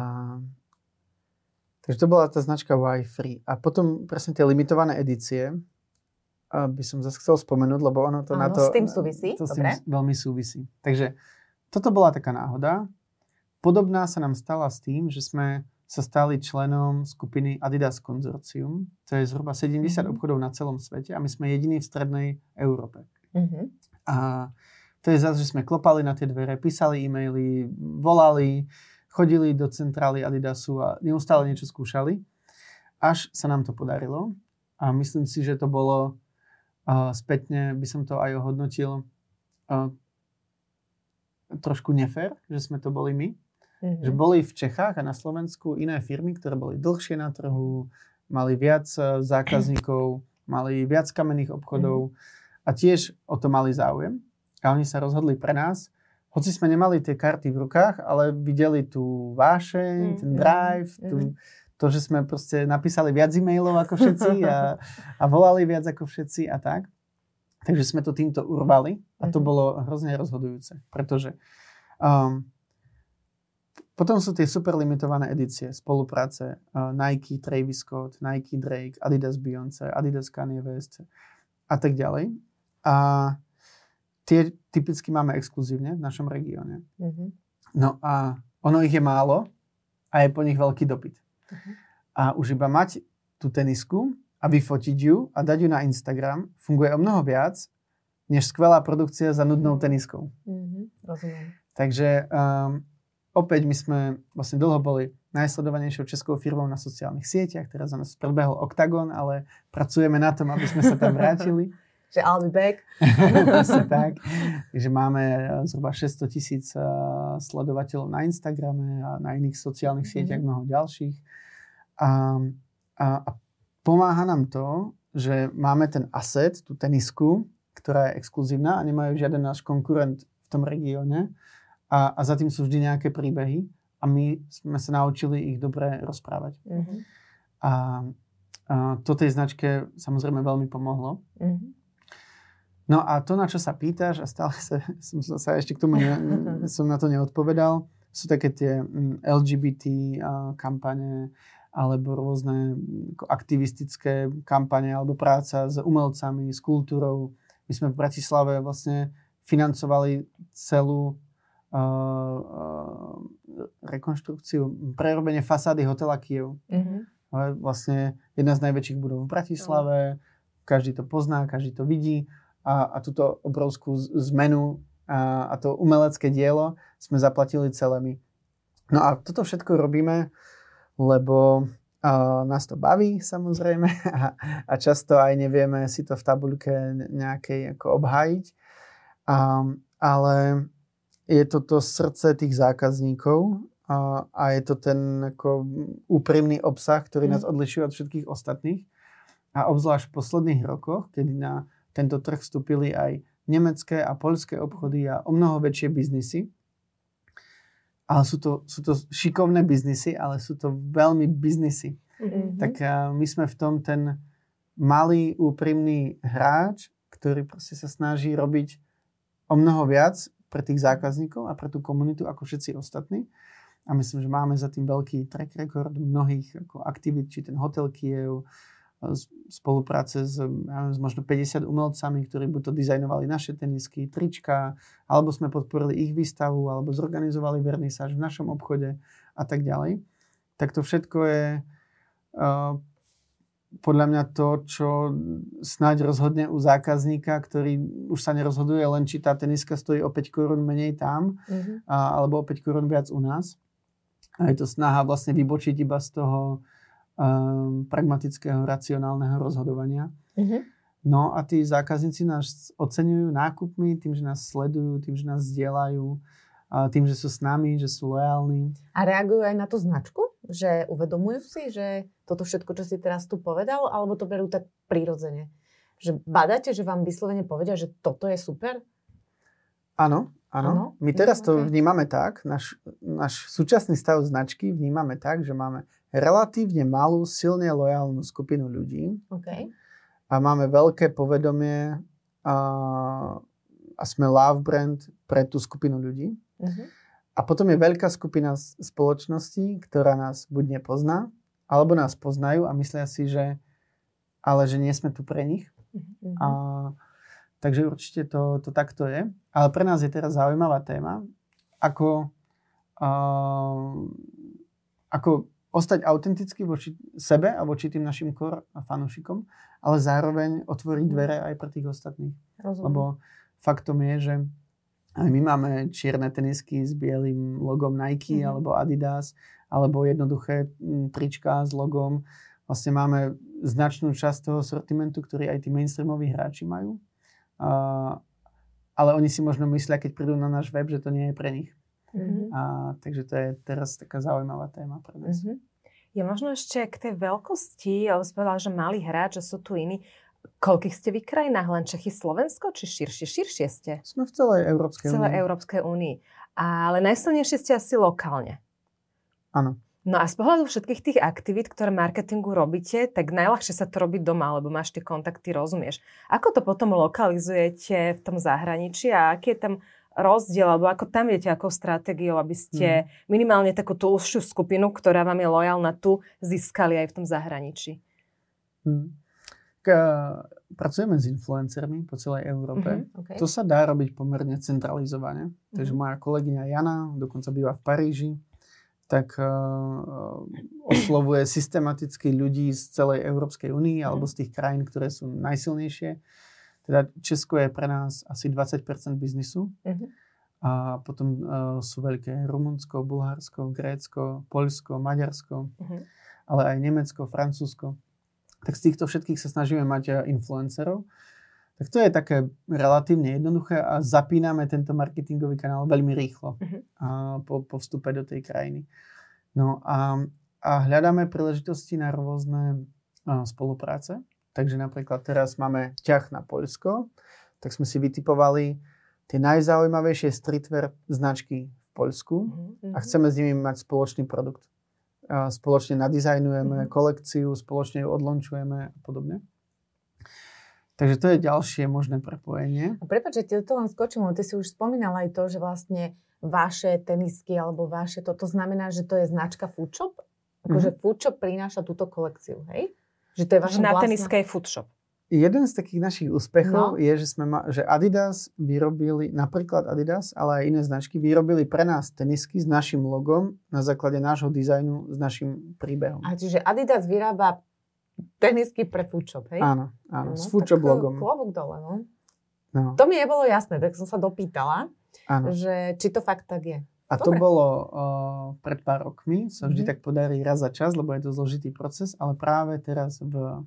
S1: takže to bola tá značka Y-Free. A potom presne tie limitované edície, by som zase chcel spomenúť, lebo ono to
S3: Áno,
S1: na to...
S3: s tým súvisí,
S1: To s
S3: dobre.
S1: tým veľmi súvisí. Takže toto bola taká náhoda. Podobná sa nám stala s tým, že sme sa stali členom skupiny Adidas Consortium. To je zhruba sedemdesiat
S3: Mhm.
S1: obchodov na celom svete a my sme jediní v strednej Európe.
S3: Mhm.
S1: A to je zase, že sme klopali na tie dvere, písali e-maily, volali, chodili do centrály Adidasu a neustále niečo skúšali. Až sa nám to podarilo. A myslím si, že to bolo uh, spätne, by som to aj ohodnotil, uh, trošku nefér, že sme to boli my.
S3: Mm-hmm.
S1: Že boli v Čechách a na Slovensku iné firmy, ktoré boli dlhšie na trhu, mali viac zákazníkov, mali viac kamenných obchodov mm-hmm. a tiež o to mali záujem. A oni sa rozhodli pre nás, hoci sme nemali tie karty v rukách, ale videli tú vášeň, mm-hmm. ten drive, tú, to, že sme proste napísali viac e-mailov ako všetci a, a volali viac ako všetci a tak. Takže sme to týmto urvali a to bolo hrozne rozhodujúce, pretože um, potom sú tie super limitované edície, spolupráce uh, Nike, Travis Scott, Nike, Drake, Adidas, Beyoncé, Adidas, Kanye West a tak ďalej. A tie typicky máme exkluzívne v našom regióne. Mm-hmm. No a ono ich je málo a je po nich veľký dopyt. Mm-hmm. A už iba mať tú tenisku a vyfotiť ju a dať ju na Instagram funguje o mnoho viac, než skvelá produkcia za nudnou teniskou.
S3: Mm-hmm, rozumiem.
S1: Takže um, opäť my sme vlastne dlho boli najsledovanejšou českou firmou na sociálnych sieťach. Teraz za nás predbehol Octagon, ale pracujeme na tom, aby sme sa tam vrátili.
S3: Že I'll be back.
S1: Vlastne tak. Takže máme zhruba šesťsto tisíc uh, sledovateľov na Instagrame a na iných sociálnych sieťach, mm-hmm. mnoho ďalších. A, a, a pomáha nám to, že máme ten asset, tú tenisku, ktorá je exkluzívna a nemajú žiaden náš konkurent v tom regióne. A, a za tým sú vždy nejaké príbehy a my sme sa naučili ich dobre rozprávať. Mm-hmm. A, a to tej značke samozrejme veľmi pomohlo. Mm-hmm. No a to, na čo sa pýtaš, a stále sa, som sa ešte k tomu ne, som na to neodpovedal, sú také tie el gé bé té kampane, alebo rôzne aktivistické kampane, alebo práca s umelcami, s kultúrou. My sme v Bratislave vlastne financovali celú uh, uh, rekonštrukciu, prerobenie fasády hotela Kyjev. Mm-hmm. Vlastne jedna z najväčších budov v Bratislave, každý to pozná, každý to vidí a, a túto obrovskú zmenu a, a to umelecké dielo sme zaplatili celé my. No a toto všetko robíme, lebo uh, nás to baví samozrejme a, a často aj nevieme si to v tabuľke nejakej ako obhájiť. Um, ale je to to srdce tých zákazníkov a, a je to ten ako úprimný obsah, ktorý mm. nás odlišuje od všetkých ostatných. A obzvlášť v posledných rokoch, kedy na tento trh vstúpili aj nemecké a poľské obchody a o mnoho väčšie biznisy. Ale sú to, sú to šikovné biznisy, ale sú to veľmi biznisy. Mm-hmm. Tak uh, my sme v tom ten malý, úprimný hráč, ktorý proste sa snaží robiť o mnoho viac pre tých zákazníkov a pre tú komunitu ako všetci ostatní. A myslím, že máme za tým veľký track record mnohých ako aktivít, či ten hotel Kyjev, spolupráce s, ja neviem, s možno päťdesiat umelcami, ktorí buď to dizajnovali naše tenisky, trička, alebo sme podporili ich výstavu, alebo zorganizovali vernisáž v našom obchode a tak ďalej. Tak to všetko je uh, podľa mňa to, čo snáď rozhodne u zákazníka, ktorý už sa nerozhoduje len, či tá teniska stojí o päť korún menej tam, mm-hmm. a, alebo o päť korún viac u nás. A je to snaha vlastne vybočiť iba z toho Um, pragmatického, racionálneho rozhodovania. Uh-huh. No a tí zákazníci nás oceňujú nákupmi, tým, že nás sledujú, tým, že nás zdieľajú, a tým, že sú s nami, že sú lojálni.
S3: A reagujú aj na tú značku? Že uvedomujú si, že toto všetko, čo si teraz tu povedal, alebo to berú tak prirodzene? Že badáte, že vám vyslovene povedia, že toto je super?
S1: Áno, áno. My teraz to vnímame tak, náš, náš súčasný stav značky vnímame tak, že máme relatívne malú, silne lojálnu skupinu ľudí. Okay. A máme veľké povedomie a, a sme love brand pre tú skupinu ľudí. Uh-huh. A potom je veľká skupina spoločností, ktorá nás buď nepozná, alebo nás poznajú a myslia si, že ale že nie sme tu pre nich. Uh-huh. A, takže určite to, to takto je. Ale pre nás je teraz zaujímavá téma, ako, uh, ako ostať autenticky voči sebe a voči tým našim core fanúšikom, ale zároveň otvoriť dvere aj pre tých ostatných. Rozumiem. Lebo faktom je, že aj my máme čierne tenisky s bielým logom Nike mm-hmm. alebo Adidas, alebo jednoduché trička s logom. Vlastne máme značnú časť toho sortimentu, ktorý aj tí mainstreamoví hráči majú. A, ale oni si možno myslia, keď prídu na náš web, že to nie je pre nich.
S2: Mm-hmm.
S1: A, takže to je teraz taká zaujímavá téma pre nás.
S2: Mm-hmm. Je možno ešte k tej veľkosti, ale si povedala, že malý hráč, že sú tu iní. Koľkých ste vy krajinách? Len Čechy, Slovensko? Či širšie? Širšie ste?
S1: Sme v celej Európskej únii.
S2: V celej Európskej únii. Ale najsilnejšie ste asi lokálne.
S1: Áno.
S2: No a z pohľadu všetkých tých aktivít, ktoré marketingu robíte, tak najľahšie sa to robí doma, lebo máš tie kontakty, rozumieš. Ako to potom lokalizujete v tom zahraničí a aký je tam rozdiel, alebo ako tam viete, akou stratégiou, aby ste mm. minimálne takú tú užšiu skupinu, ktorá vám je lojálna tu, získali aj v tom zahraničí?
S1: Mm. K, pracujeme s influencermi po celej Európe.
S3: Mm-hmm, okay.
S1: To sa dá robiť pomerne centralizovane. Mm-hmm. Takže moja kolegyňa Jana, dokonca býva v Paríži, tak uh, oslovuje systematicky ľudí z celej Európskej únie mm. alebo z tých krajín, ktoré sú najsilnejšie. Teda Česko je pre nás asi dvadsať percent biznisu. Mm-hmm. A potom uh, sú veľké Rumunsko, Bulharsko, Grécko, Poľsko, Maďarsko, mm-hmm. ale aj Nemecko, Francúzsko. Tak z týchto všetkých sa snažíme mať influencerov. Tak to je také relatívne jednoduché a zapíname tento marketingový kanál veľmi rýchlo uh-huh. a po, po vstupe do tej krajiny. No a, a hľadáme príležitosti na rôzne a, spolupráce. Takže napríklad teraz máme ťah na Poľsko, tak sme si vytipovali tie najzaujímavejšie streetwear značky v Poľsku uh-huh. a chceme s nimi mať spoločný produkt. A spoločne nadizajnujeme uh-huh. kolekciu, spoločne ju odlončujeme a podobne. Takže to je ďalšie možné prepojenie.
S3: A prepáč, že ti to len skočím, ty si už spomínala aj to, že vlastne vaše tenisky alebo vaše, to, to znamená, že to je značka Foodshop? Akože mm-hmm. Foodshop prináša túto kolekciu, hej? Že to je vaša
S2: na
S3: vlastná...
S2: teniske je Foodshop.
S1: Jeden z takých našich úspechov
S3: no.
S1: je, že, sme ma, že Adidas vyrobili, napríklad Adidas, ale aj iné značky, vyrobili pre nás tenisky s našim logom na základe nášho dizajnu s našim príbehom.
S3: A čiže Adidas vyrába tenisky pre Foodshop, hej?
S1: Áno, áno,
S3: no,
S1: s Foodshop logom.
S3: Klobúk dole, no.
S1: no.
S3: To mi nebolo jasné, tak som sa dopýtala,
S1: áno.
S3: že či to fakt tak je.
S1: A
S3: Dobre.
S1: to bolo uh, pred pár rokmi, sa vždy
S3: mm-hmm.
S1: tak podarí raz za čas, lebo je to zložitý proces, ale práve teraz v, uh,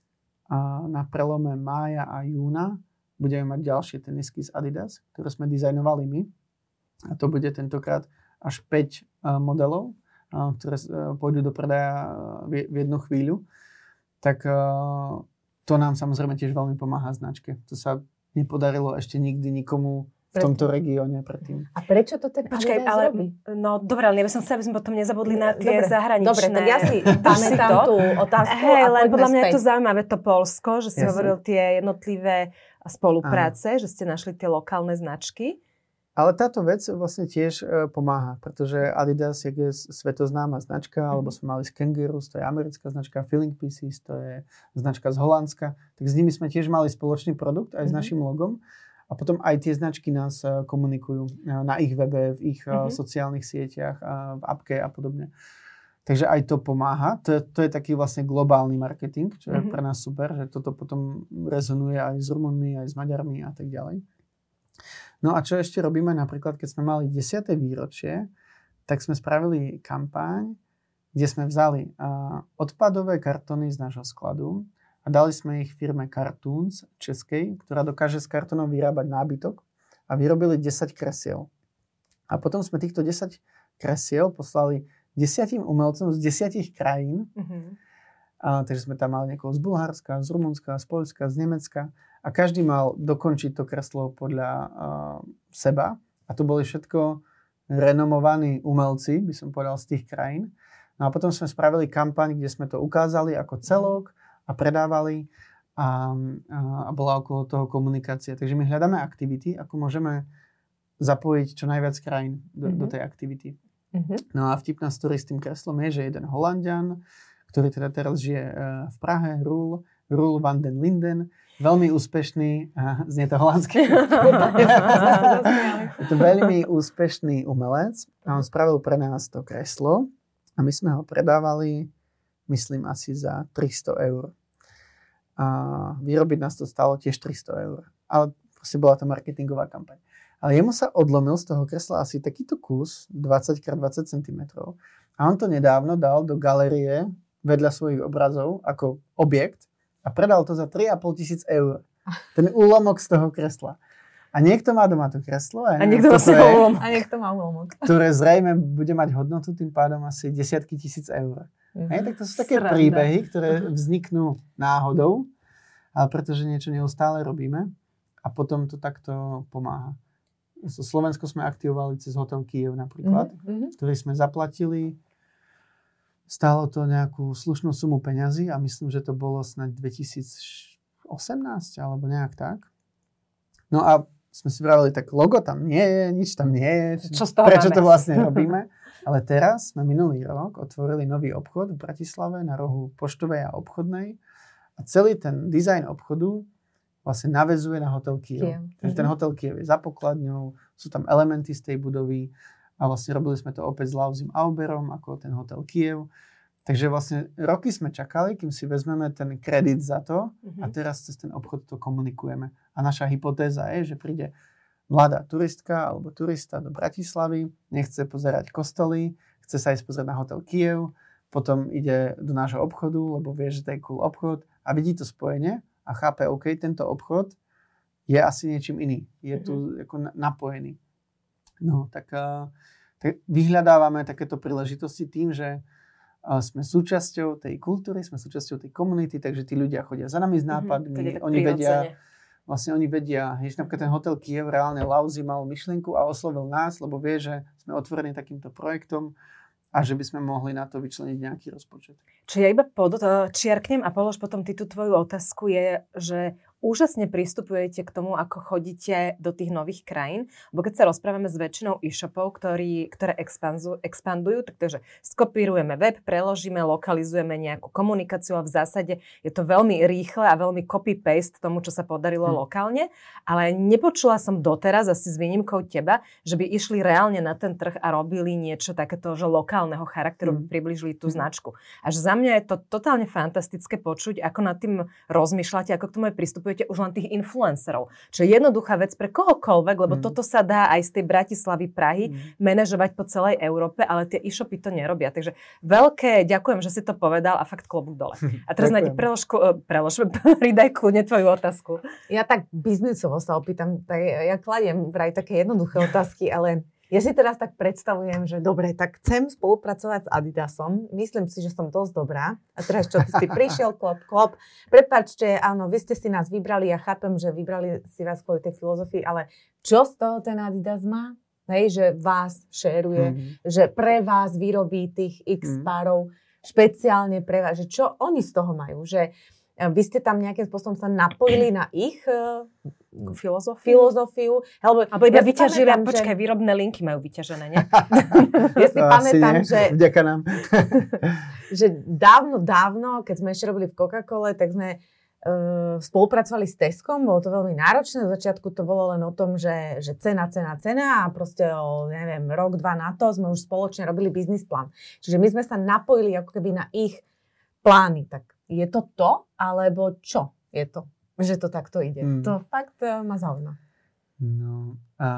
S1: na prelome mája a júna budeme mať ďalšie tenisky z Adidas, ktoré sme dizajnovali my. A to bude tentokrát až päť uh, modelov, uh, ktoré uh, pôjdu do predaja uh, v, v jednu chvíľu. Tak uh, to nám samozrejme tiež veľmi pomáha značke. To sa nepodarilo ešte nikdy nikomu v tomto regióne predtým.
S3: A prečo to ten
S2: Počkaj,
S3: Adidas
S2: ale,
S3: robí?
S2: No dobre, ale ja by som chcela, aby sme potom nezabudli na tie
S3: dobre,
S2: zahraničné.
S3: Dobre, tak ja si pamätám tú otázku.
S2: Hej,
S3: a
S2: len podľa mňa
S3: späť.
S2: je to zaujímavé, to Poľsko, že si
S1: Jasne.
S2: hovoril tie jednotlivé spolupráce, Áno. že ste našli tie lokálne značky.
S1: Ale táto vec vlastne tiež e, pomáha, pretože Adidas je svetoznáma značka, mm. alebo sme mali z Kangaroos, to je americká značka, Filling Pieces, to je značka z Holandska, tak s nimi sme tiež mali spoločný produkt aj mm. s našim logom a potom aj tie značky nás e, komunikujú e, na ich webe, v ich mm. e, sociálnych sieťach, a v appke a podobne. Takže aj to pomáha. To je, to je taký vlastne globálny marketing, čo je mm. pre nás super, že toto potom rezonuje aj s Rumunmi, aj s Maďarmi a tak ďalej. No a čo ešte robíme, napríklad keď sme mali desiate výročie, tak sme spravili kampaň, kde sme vzali uh, odpadové kartóny z nášho skladu a dali sme ich firme Cartoons českej, ktorá dokáže z kartónov vyrábať nábytok a vyrobili desať kresiel. A potom sme týchto desať kresiel poslali desiatim umelcom z desiatich krajín. Mm-hmm. A, takže sme tam mali niekoho z Bulharska, z Rumunska, z Poľska, z Nemecka. A každý mal dokončiť to kreslo podľa uh, seba. A to boli všetko renomovaní umelci, by som povedal, z tých krajín. No a potom sme spravili kampaň, kde sme to ukázali ako celok a predávali. A, a bola okolo toho komunikácia. Takže my hľadáme aktivity, ako môžeme zapojiť čo najviac krajín do, mm-hmm. do tej aktivity. Mm-hmm. No a vtipná story s tým kreslom je, že jeden Holanďan, ktorý teda teraz žije uh, v Prahe, Roel, Roel van den Linden, veľmi úspešný, aha, znie to holandsky, je to veľmi úspešný umelec a on spravil pre nás to kreslo a my sme ho predávali, myslím, asi za tristo eur. A vyrobiť nás to stalo tiež tristo eur. Ale proste bola to marketingová kampaň. Ale jemu sa odlomil z toho kresla asi takýto kus dvadsať krát dvadsať centimetrov a on to nedávno dal do galérie vedľa svojich obrazov ako objekt a predal to za tri a pol tisíc eur. Ten úlomok z toho kresla. A niekto má doma to kreslo.
S2: A, a niekto má ulomek.
S3: A niekto má ulomek.
S1: Ktoré zrejme bude mať hodnotu tým pádom asi desiatky tisíc eur. Mm-hmm. Hej, tak to sú také
S2: Sranda.
S1: príbehy, ktoré vzniknú náhodou, ale pretože niečo neustále robíme a potom to takto pomáha. Slovensko sme aktivovali cez hotel Kyjev napríklad, mm-hmm. ktorý sme zaplatili. Stálo to nejakú slušnú sumu peňazí a myslím, že to bolo snáď dvetisícosemnásť alebo nejak tak. No a sme si vravili, tak logo tam nie je, nič tam nie je.
S2: Čo z toho
S1: Prečo
S2: máme?
S1: to vlastne robíme? Ale teraz sme minulý rok otvorili nový obchod v Bratislave na rohu Poštovej a Obchodnej a celý ten dizajn obchodu vlastne naväzuje na hotel Kyjev. Takže ten hotel Kyjev je za pokladňou, sú tam elementy z tej budovy a vlastne robili sme to opäť s Lauzim Auberom, ako ten hotel Kyjev. Takže vlastne roky sme čakali, kým si vezmeme ten kredit za to mm-hmm. a teraz cez ten obchod to komunikujeme. A naša hypotéza je, že príde mladá turistka alebo turista do Bratislavy, nechce pozerať kostoly, chce sa ísť pozrieť na hotel Kyjev, potom ide do nášho obchodu, lebo vie, že to je cool obchod a vidí to spojenie a chápe, OK, tento obchod je asi niečím iný. Je tu mm-hmm. ako napojený. No, tak, uh, tak vyhľadávame takéto príležitosti tým, že uh, sme súčasťou tej kultúry, sme súčasťou tej komunity, takže tí ľudia chodia za nami s nápadmi, mm-hmm, oni vedia, vlastne oni vedia, že napríklad ten hotel Kyjev, reálne Lauzi mal myšlienku a oslovil nás, lebo vie, že sme otvorení takýmto projektom a že by sme mohli na to vyčleniť nejaký rozpočet.
S2: Čiže ja iba čiarknem a polož potom ty tú tvoju otázku je, že úžasne pristupujete k tomu, ako chodíte do tých nových krajín, bo keď sa rozprávame s väčšinou e-shopov, ktorí, ktoré expandujú, expandujú, takže skopírujeme web, preložíme, lokalizujeme nejakú komunikáciu a v zásade je to veľmi rýchle a veľmi copy-paste tomu, čo sa podarilo hm. lokálne, ale nepočula som doteraz, asi s výnimkou teba, že by išli reálne na ten trh a robili niečo takéto, že lokálneho charakteru, hm. by priblížili tú hm. značku. Až za mňa je to totálne fantastické počuť, ako nad tým rozmýšľate, ako k tomu aj pristupujete už len tých influencerov. Čo je jednoduchá vec pre kohokoľvek, lebo mm. toto sa dá aj z tej Bratislavy, Prahy mm. manažovať po celej Európe, ale tie e-shopy to nerobia. Takže veľké ďakujem, že si to povedal a fakt klobúk dole. A teraz nájde preložku, prelož, pridaj kľudne tvoju otázku.
S3: Ja tak biznisovo sa opýtam, tak ja kladiem vraj také jednoduché otázky, ale ja si teraz tak predstavujem, že dobre, tak chcem spolupracovať s Adidasom. Myslím si, že som dosť dobrá. A teraz čo, ty si prišiel, klop, klop. Prepáčte, áno, vy ste si nás vybrali. Ja chápem, že vybrali si vás kvôli tej filozofii, ale čo z toho ten Adidas má? Hej, že vás šéruje, mm-hmm. že pre vás vyrobí tých x mm-hmm. párov špeciálne pre vás. Že čo oni z toho majú? Že vy ste tam nejakým spôsobom sa napojili na ich uh, filozofiu, filozofiu alebo,
S2: alebo iba ja vyťažili, a počkaj, že... výrobné linky majú vyťažené, nie?
S3: Ja si pamätám, že,
S1: vďaka nám.
S3: že dávno, dávno, keď sme ešte robili v Coca-Cole, tak sme uh, spolupracovali s Teskom, bolo to veľmi náročné, na začiatku to bolo len o tom, že, že cena, cena, cena a proste o, neviem, rok, dva na to sme už spoločne robili biznis plán. Čiže my sme sa napojili ako keby na ich plány, tak je to to, alebo čo je to? Že to takto ide. Mm. To fakt uh, ma zaujíma.
S1: No, a,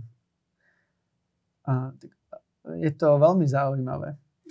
S1: a, je to veľmi zaujímavé.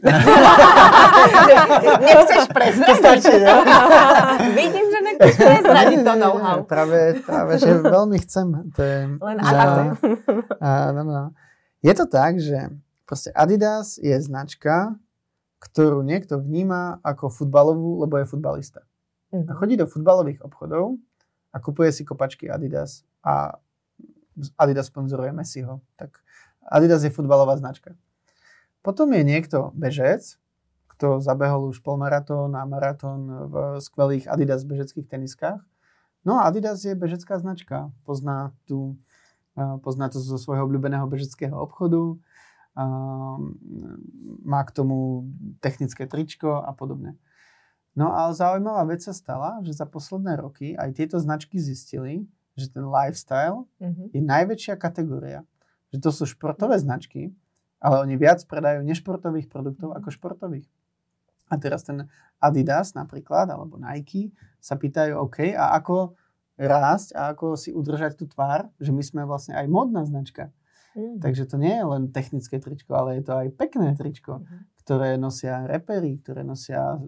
S3: Nechceš prezradiť? Vidím, že nechceš prezradiť to know-how.
S1: Práve, práve, že veľmi chcem. To je,
S3: Len
S1: že, a, no, no. Je to tak, že proste Adidas je značka, ktorú niekto vníma ako futbalovú, lebo je futbalista. Uh-huh. A chodí do futbalových obchodov a kupuje si kopačky Adidas a Adidas sponzoruje Messiho. Tak Adidas je futbalová značka. Potom je niekto bežec, kto zabehol už polmaratón a maratón v skvelých Adidas bežeckých teniskách. No a Adidas je bežecká značka. Pozná, tú, pozná to zo svojho obľúbeného bežeckého obchodu. Um, má k tomu technické tričko a podobne. No ale zaujímavá vec sa stala, že za posledné roky aj tieto značky zistili, že ten lifestyle mm-hmm. je najväčšia kategória. Že to sú športové značky, ale oni viac predajú nešportových produktov ako športových. A teraz ten Adidas napríklad, alebo Nike sa pýtajú, OK, a ako rásť a ako si udržať tú tvár, že my sme vlastne aj módna značka. Mm. Takže to nie je len technické tričko, ale je to aj pekné tričko, mm. ktoré nosia reperi, ktoré nosia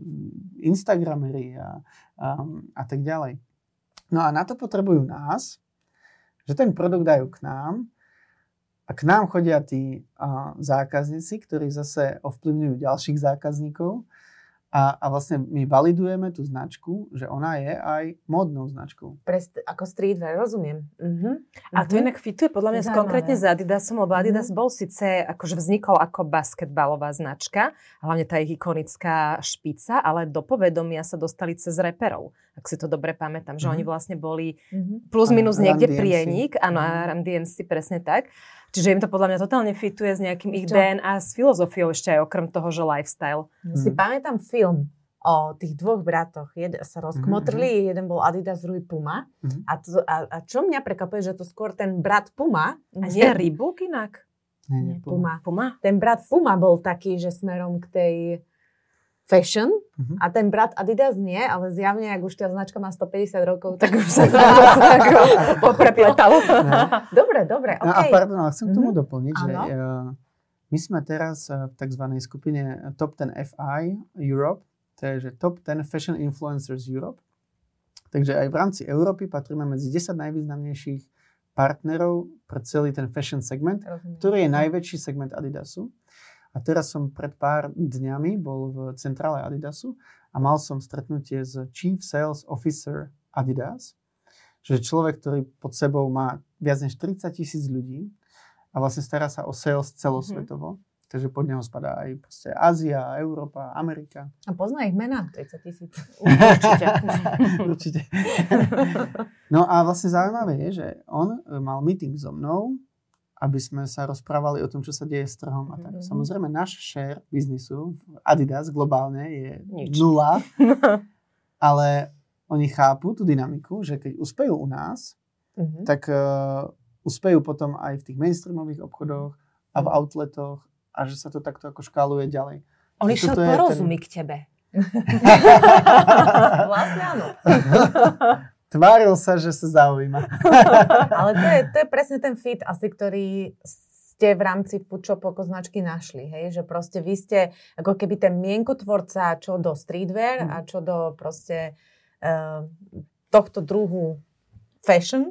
S1: instagramery a, a, a tak ďalej. No a na to potrebujú nás, Že ten produkt dajú k nám a k nám chodia tí uh, zákazníci, ktorí zase ovplyvňujú ďalších zákazníkov. A, a vlastne my validujeme tú značku, že ona je aj módnou značkou.
S3: Prest, ako streetwear, rozumiem. Uh-huh.
S2: A to uh-huh. inak fituje podľa mňa konkrétne s Adidasom, lebo Adidas uh-huh. bol síce, akože vznikol ako basketbalová značka, hlavne tá ich ikonická špica, ale do povedomia sa dostali cez reperov. Ak si to dobre pamätám, že uh-huh. oni vlastne boli uh-huh. plus minus ano, niekde prienik. Áno, uh-huh. Run D M C, presne tak. Čiže im to podľa mňa totálne fituje s nejakým ich Čo? D N A, s filozofiou ešte aj okrem toho, že lifestyle.
S3: Hmm. Si pamätám film o tých dvoch bratoch. Jeden sa rozkmotrli, mm-hmm. jeden bol Adidas, druhý Puma. Mm-hmm. A, to, a, a čo mňa prekvapuje, že to skôr ten brat Puma.
S2: A nie Reebok inak?
S3: Nie, Puma.
S2: Puma.
S3: Ten brat Puma bol taký, že smerom k tej fashion uh-huh. a ten brat Adidas nie, ale zjavne, ak už tá značka má stopäťdesiat rokov, tak už sa to poprepletalo. Dobre, dobre,
S1: okej.
S3: Okay.
S1: No a pardon, ale chcem uh-huh. tomu doplniť, ano? že uh, my sme teraz v takzvanej skupine Top ten F I Europe, to je že Top ten Fashion Influencers Europe. Takže aj v rámci Európy patríme medzi desať najvýznamnejších partnerov pre celý ten fashion segment, Rozumiem. Ktorý je najväčší segment Adidasu. A teraz som pred pár dňami bol v centrále Adidasu a mal som stretnutie s Chief Sales Officer Adidas, čiže človek, ktorý pod sebou má viac než tridsať tisíc ľudí a vlastne stará sa o sales celosvetovo. Mm-hmm. Takže pod neho spadá aj proste Ázia, Európa, Amerika.
S3: A pozná ich mená, tridsať tisíc.
S2: Určite.
S1: Určite. No a vlastne zaujímavé je, že on mal meeting so mnou, aby sme sa rozprávali o tom, čo sa deje s trhom a tak. Mm-hmm. Samozrejme, náš share biznisu v Adidas globálne je Nič. nula, ale oni chápu tú dynamiku, že keď uspejú u nás, mm-hmm. tak uh, uspejú potom aj v tých mainstreamových obchodoch a v outletoch a že sa to takto ako škáluje ďalej.
S2: On išiel porozumí ten... k tebe.
S3: Vlastne áno.
S1: Tváril sa, že sa zaujíma.
S3: Ale to je, to je presne ten fit asi, ktorý ste v rámci Foodshop ako značky našli. Hej? Že proste vy ste ako keby ten mienkotvorca čo do streetwear mm. a čo do proste uh, tohto druhu fashion.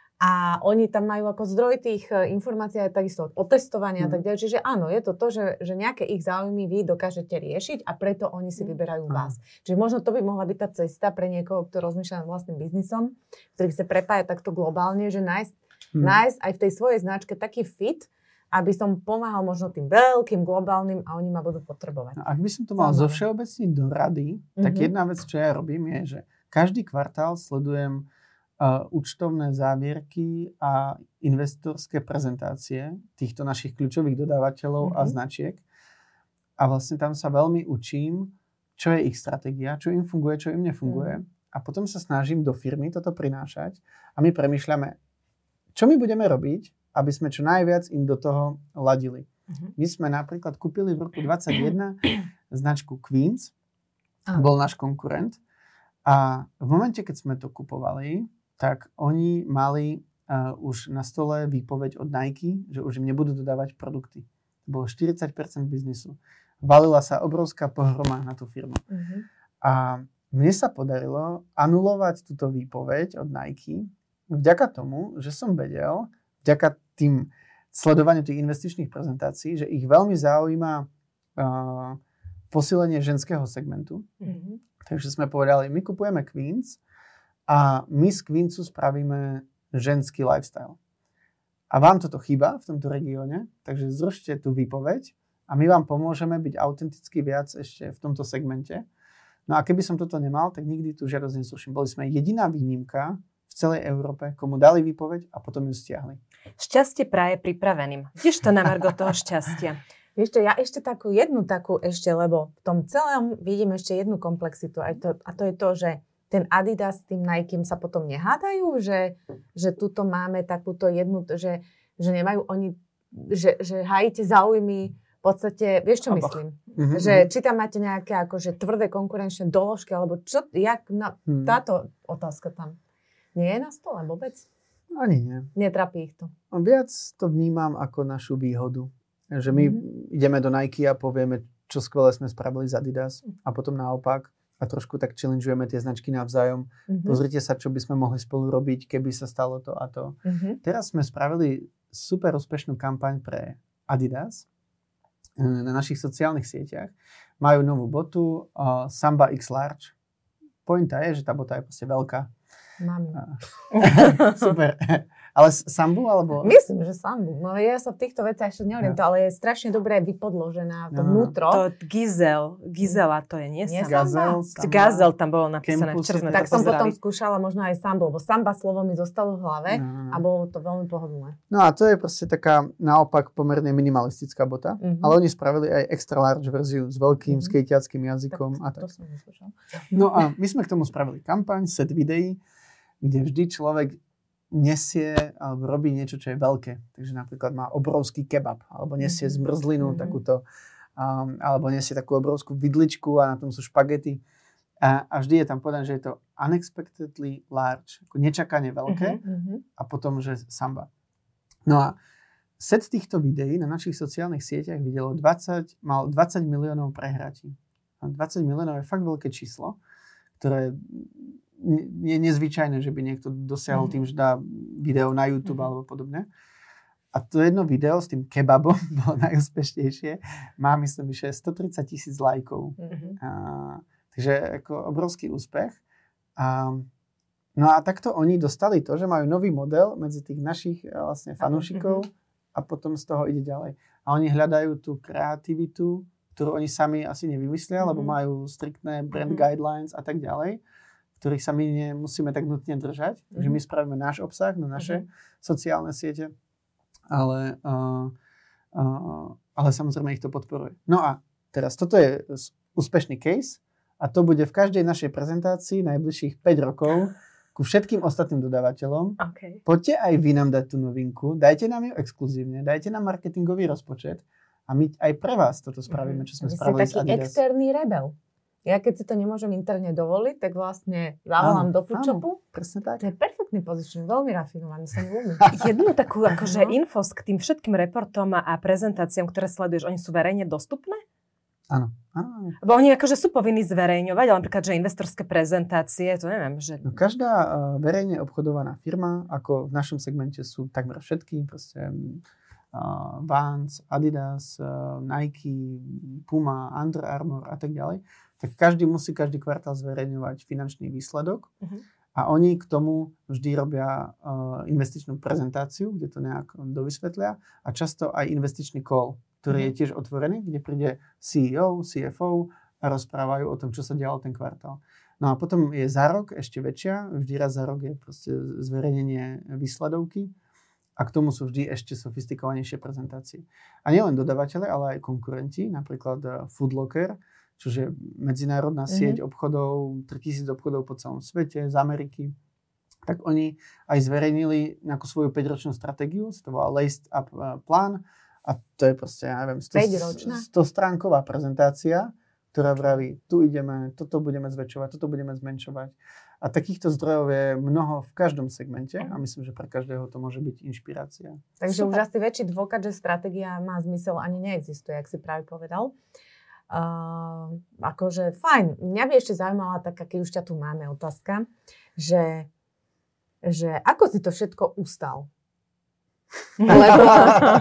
S3: A oni tam majú ako zdroj tých informácií aj takisto od testovania mm. a tak ďalej. Čiže áno, je to to, že, že nejaké ich záujmy vy dokážete riešiť a preto oni si vyberajú mm. vás. Čiže možno to by mohla byť tá cesta pre niekoho, kto rozmýšľa nad vlastným biznisom, ktorý chce prepájať takto globálne, že nájsť, mm. nájsť aj v tej svojej značke taký fit, aby som pomáhal možno tým veľkým, globálnym a oni ma budú potrebovať.
S1: No, ak by som to mal zo všeobecniť do rady, tak mm-hmm. jedna vec, čo ja robím, je, že každý kvartál sledujem Uh, účtovné závierky a investorské prezentácie týchto našich kľúčových dodávateľov mm-hmm. a značiek. A vlastne tam sa veľmi učím, čo je ich stratégia, čo im funguje, čo im nefunguje. Mm. A potom sa snažím do firmy toto prinášať a my premýšľame, čo my budeme robiť, aby sme čo najviac im do toho ladili. Mm-hmm. My sme napríklad kúpili v roku dvadsaťjeden značku Queens, ah. bol náš konkurent. A v momente, keď sme to kupovali, tak oni mali uh, už na stole výpoveď od Nike, že už im nebudú dodávať produkty. To bolo štyridsať percent biznisu. Valila sa obrovská pohroma na tú firmu. Uh-huh. A mne sa podarilo anulovať túto výpoveď od Nike vďaka tomu, že som vedel, vďaka tým sledovaniu tých investičných prezentácií, že ich veľmi zaujíma uh, posilenie ženského segmentu. Uh-huh. Takže sme povedali, my kupujeme Queens, a my z Queensu spravíme ženský lifestyle. A vám toto chýba v tomto regióne, takže zrušte tú výpoveď a my vám pomôžeme byť autenticky viac ešte v tomto segmente. No a keby som toto nemal, tak nikdy tú žiadosť nezruším. Boli sme jediná výnimka v celej Európe, komu dali výpoveď a potom ju stiahli.
S2: Šťastie praje pripraveným. Tiež to na margo toho šťastia.
S3: Vieš čo, ja ešte takú jednu takú ešte, lebo v tom celom vidím ešte jednu komplexitu aj to, a to je to, že ten Adidas s tým Nike sa potom nehádajú, že, že tuto máme takúto jednu, že, že nemajú oni, že, že hájite záujmy v podstate, vieš čo Oboch. myslím? Mm-hmm. Že či tam máte nejaké akože tvrdé konkurenčné doložky, alebo čo, jak na, mm. táto otázka tam nie je na stole vôbec?
S1: Ani nie.
S3: Netrapí ich to?
S1: Viac to vnímam ako našu výhodu. Že my mm-hmm. ideme do Nike a povieme, čo skvelé sme spravili z Adidas a potom naopak a trošku tak challengeujeme tie značky navzájom. Mm-hmm. Pozrite sa, čo by sme mohli spolu robiť, keby sa stalo to a to. Mm-hmm. Teraz sme spravili super úspešnú kampaň pre Adidas na našich sociálnych sieťach. Majú novú botu uh, Samba X Large. Pointa je, že tá bota je proste veľká.
S3: Mám ju.
S1: Super. Ale Sambu, alebo?
S3: Myslím, že Sambu. No ja sa v týchto veciach ešte neorientujem, ale je strašne dobre vypodložená to vnútro.
S2: To Gizel. Gizela to je, nie Samba?
S1: Gazel.
S2: Gazel tam bolo napísané.
S1: Campus,
S3: tak som pozerali. Potom skúšala možno aj Sambu, lebo Samba slovo mi zostalo v hlave no. a bolo to veľmi pohodlné.
S1: No a to je proste taká naopak pomerne minimalistická bota, mm-hmm. ale oni spravili aj extra large verziu s veľkým mm-hmm. skejťackým jazykom. Tak, a tak. To som neskúšal. No a my sme k tomu spravili kampaň, set videí, kde vždy človek nesie alebo robí niečo, čo je veľké. Takže napríklad má obrovský kebab, alebo nesie zmrzlinu mm-hmm. takúto, um, alebo nesie takú obrovskú vidličku a na tom sú špagety. A, a vždy je tam povedané, že je to unexpectedly large, ako nečakane veľké mm-hmm. a potom, že Samba. No a set týchto videí na našich sociálnych sieťach videlo dvadsať, mal dvadsať miliónov prehratí. A dvadsať miliónov je fakt veľké číslo, ktoré je nezvyčajné, že by niekto dosiahol tým, že dá video na YouTube mm. alebo podobne. A to jedno video s tým kebabom bolo najúspešnejšie. Má, myslím, že stotridsať tisíc lajkov. Mm-hmm. A, takže ako obrovský úspech. A, no a takto oni dostali to, že majú nový model medzi tých našich vlastne fanúšikov mm-hmm. a potom z toho ide ďalej. A oni hľadajú tú kreativitu, ktorú oni sami asi nevymyslia, mm-hmm. lebo majú striktné brand mm-hmm. guidelines a tak ďalej, ktorých sa my nemusíme tak nutne držať. Mm-hmm. Takže my spravíme náš obsah na naše mm-hmm. sociálne siete, ale, uh, uh, ale samozrejme ich to podporuje. No a teraz toto je úspešný case a to bude v každej našej prezentácii najbližších päť rokov ku všetkým ostatným dodávateľom.
S2: Okay.
S1: Poďte aj vy nám dať tú novinku, dajte nám ju exkluzívne, dajte nám marketingový rozpočet a my aj pre vás toto spravíme, čo sme
S3: mm-hmm.
S1: spravili s Adidas.
S3: Taký externý rebel. Ja keď si to nemôžem interne dovoliť, tak vlastne zavolám do Foodshopu.
S1: Presne tak.
S3: To je perfektný position, veľmi rafinovaný, sa mi ľúbi.
S2: Jednu takú akože infos k tým všetkým reportom a prezentáciám, ktoré sleduješ, oni sú verejne dostupné?
S1: Áno. Áno.
S2: Bo oni akože sú povinní zverejňovať, ale napríklad, že investorské prezentácie, to neviem, že...
S1: No, každá uh, verejne obchodovaná firma, ako v našom segmente sú takmer všetky, proste uh, Vans, Adidas, uh, Nike, Puma, Under Armour a tak ďalej, tak každý musí každý kvartál zverejňovať finančný výsledok uh-huh. a oni k tomu vždy robia uh, investičnú prezentáciu, kde to nejak dovysvetlia a často aj investičný call, ktorý uh-huh. je tiež otvorený, kde príde C E O, C F O a rozprávajú o tom, čo sa dialo ten kvartál. No a potom je za rok ešte väčšia, vždy raz za rok je proste zverejnenie výsledovky a k tomu sú vždy ešte sofistikovanejšie prezentácie. A nielen dodávateľe, ale aj konkurenti, napríklad Food Locker, čo je medzinárodná sieť mm-hmm. obchodov, tritisíc obchodov po celom svete, z Ameriky, tak oni aj zverejnili nejakú svoju päťročnú stratégiu, to volá Laced Up plán a to je proste, ja neviem, sto stránková prezentácia, ktorá vraví, tu ideme, toto budeme zväčšovať, toto budeme zmenšovať. A takýchto zdrojov je mnoho v každom segmente a myslím, že pre každého to môže byť inšpirácia.
S3: Takže Super. Už asi väčší dôkaz, že stratégia má zmysel, ani neexistuje, jak si práve povedal. Uh, akože fajn. Mňa by ešte zaujímala taká, keď už ťa tu máme, otázka, že, že ako si to všetko ustal? Lebo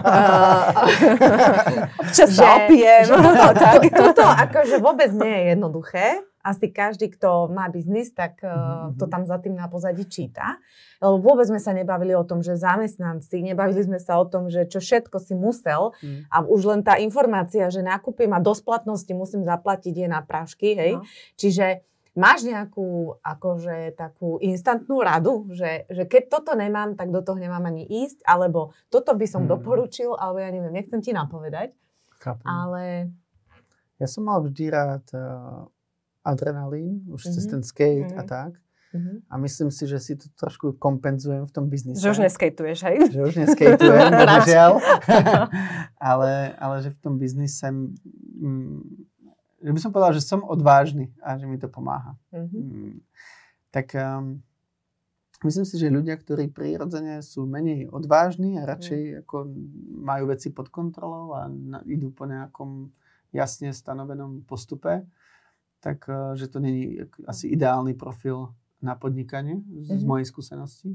S2: občas sa opijem.
S3: Toto akože vôbec nie je jednoduché. Asi každý, kto má biznis, tak uh, to tam za tým na pozadí číta. Lebo vôbec sme sa nebavili o tom, že zamestnanci, nebavili sme sa o tom, že čo všetko si musel mm. a už len tá informácia, že nakúpim a do splatnosti musím zaplatiť je na prášky, hej. No. Čiže máš nejakú akože takú instantnú radu, že, že keď toto nemám, tak do toho nemám ani ísť, alebo toto by som mm. doporučil, alebo ja neviem, nechcem ti napovedať.
S1: Chápem.
S3: Ale...
S1: Ja som mal vždy rád uh, adrenalín, už mm-hmm. cez ten skate mm-hmm. a tak. Mm-hmm. A myslím si, že si to trošku kompenzujem v tom biznise.
S2: Že už neskejtuješ, hej?
S1: Že už neskejtujem, bohužiaľ. ale, ale že v tom biznise mm, že by som povedal, že som odvážny a že mi to pomáha. Mm-hmm. Mm, tak um, myslím si, že ľudia, ktorí prirodzene sú menej odvážni a radšej mm. ako majú veci pod kontrolou a na, idú po nejakom jasne stanovenom postupe, tak uh, že to není asi ideálny profil na podnikanie z, mm-hmm. z mojej skúsenosti.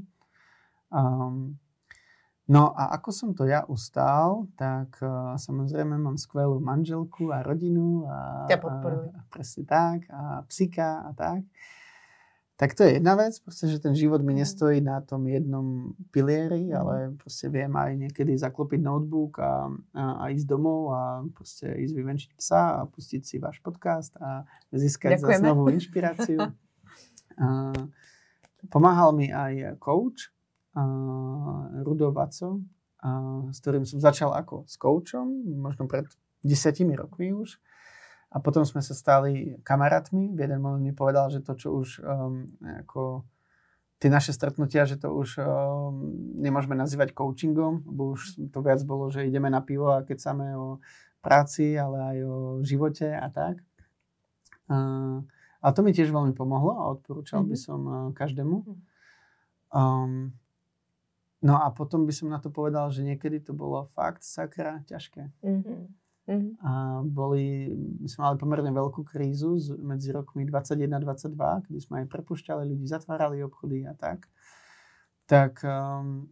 S1: Um, no a ako som to ja ustál, tak uh, samozrejme mám skvelú manželku a rodinu a,
S3: ťa podporujú.
S1: A, a presne tak a psika a tak. Tak to je jedna vec, proste, že ten život mi nestojí na tom jednom pilieri, mm. ale proste viem aj niekedy zaklopiť notebook a, a, a ísť domov a proste ísť vyvenčiť psa a pustiť si váš podcast a získať zase novú inšpiráciu. a, pomáhal mi aj coach a, Rudo Vaco, a, s ktorým som začal ako s coachom, možno pred desiatimi rokmi už. A potom sme sa stali kamarátmi. V jeden moment mi povedal, že to, čo už um, ako tie naše stretnutia, že to už um, nemôžeme nazývať coachingom, lebo už to viac bolo, že ideme na pivo a kecáme o práci, ale aj o živote a tak. Uh, a to mi tiež veľmi pomohlo a odporúčal mm-hmm. by som uh, každému. Um, no a potom by som na to povedal, že niekedy to bolo fakt sakra ťažké. Mm-hmm. Mm-hmm. A boli, my sme mali pomerne veľkú krízu z, medzi rokmi dvadsaťjeden a dvadsaťdva, kedy sme aj prepúšťali ľudí, zatvárali obchody a tak. Tak um,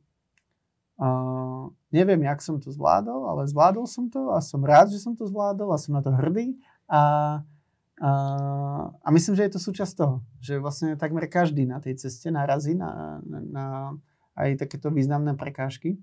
S1: uh, neviem, jak som to zvládol, ale zvládol som to a som rád, že som to zvládol a som na to hrdý. A, a, a myslím, že je to súčasť toho, že vlastne takmer každý na tej ceste narazí na, na, na aj takéto významné prekážky.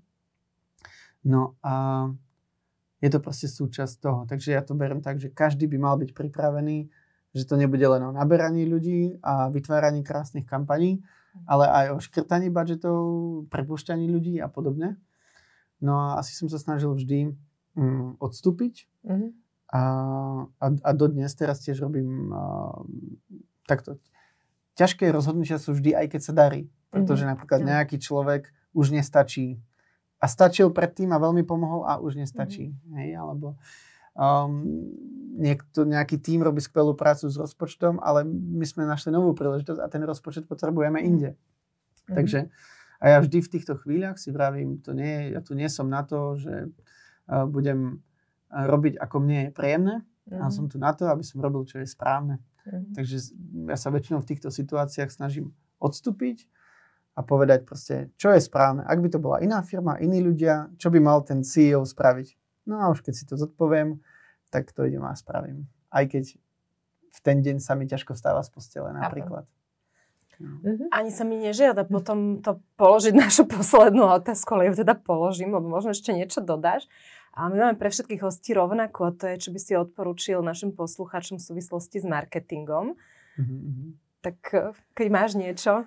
S1: No a je to proste súčasť toho. Takže ja to beriem tak, že každý by mal byť pripravený, že to nebude len o naberaní ľudí a vytváraní krásnych kampaní, ale aj o škrtaní budžetov, prepúšťaní ľudí a podobne. No a asi som sa snažil vždy um, odstúpiť. Mm-hmm. A, a, a dodnes teraz tiež robím uh, takto. Ťažké rozhodnutia sú vždy, aj keď sa darí. Pretože mm-hmm. napríklad nejaký človek už nestačí a stačil predtým a veľmi pomohol a už nestačí. Mm-hmm. Hej, alebo um, niekto, nejaký tím robí skvelú prácu s rozpočtom, ale my sme našli novú príležitosť a ten rozpočet potrebujeme inde. Mm-hmm. Takže a ja vždy v týchto chvíľach si vravím, to nie, ja tu nie som na to, že uh, budem robiť ako mne je príjemné, mm-hmm. a som tu na to, aby som robil, čo je správne. Mm-hmm. Takže ja sa väčšinou v týchto situáciách snažím odstúpiť a povedať proste, čo je správne. Ak by to bola iná firma, iní ľudia, čo by mal ten sí í ó spraviť. No a už keď si to zodpoviem, tak to idem a spravím. Aj keď v ten deň sa mi ťažko vstáva z postele napríklad. No.
S2: Ani sa mi nežiada potom to položiť našu poslednú otázku, ale ju teda položím, lebo možno ešte niečo dodáš. A my máme pre všetkých hostí rovnako, a to je, čo by si odporúčil našim poslucháčom v súvislosti s marketingom. Mm-hmm. Tak keď máš niečo...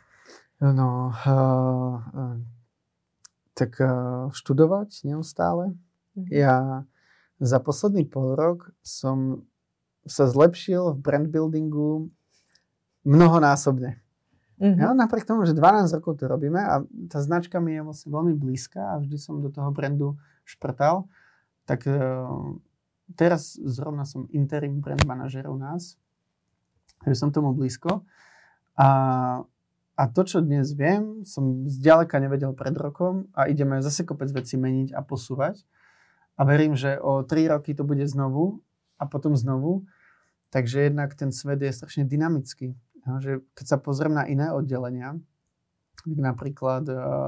S1: No, uh, uh, tak uh, študovať neustále. Mm-hmm. Ja za posledný pol rok som sa zlepšil v brand buildingu mnohonásobne. Mm-hmm. Ja, napriek tomu, že dvanásť rokov to robíme a tá značka mi je vlastne veľmi blízka a vždy som do toho brandu šprtal, tak uh, teraz zrovna som interim brand manažer u nás, takže som tomu blízko. A A to, čo dnes viem, som zďaleka nevedel pred rokom a ideme zase kopec vecí meniť a posúvať. A verím, že o tri roky to bude znovu a potom znovu. Takže jednak ten svet je strašne dynamický. Že keď sa pozriem na iné oddelenia, napríklad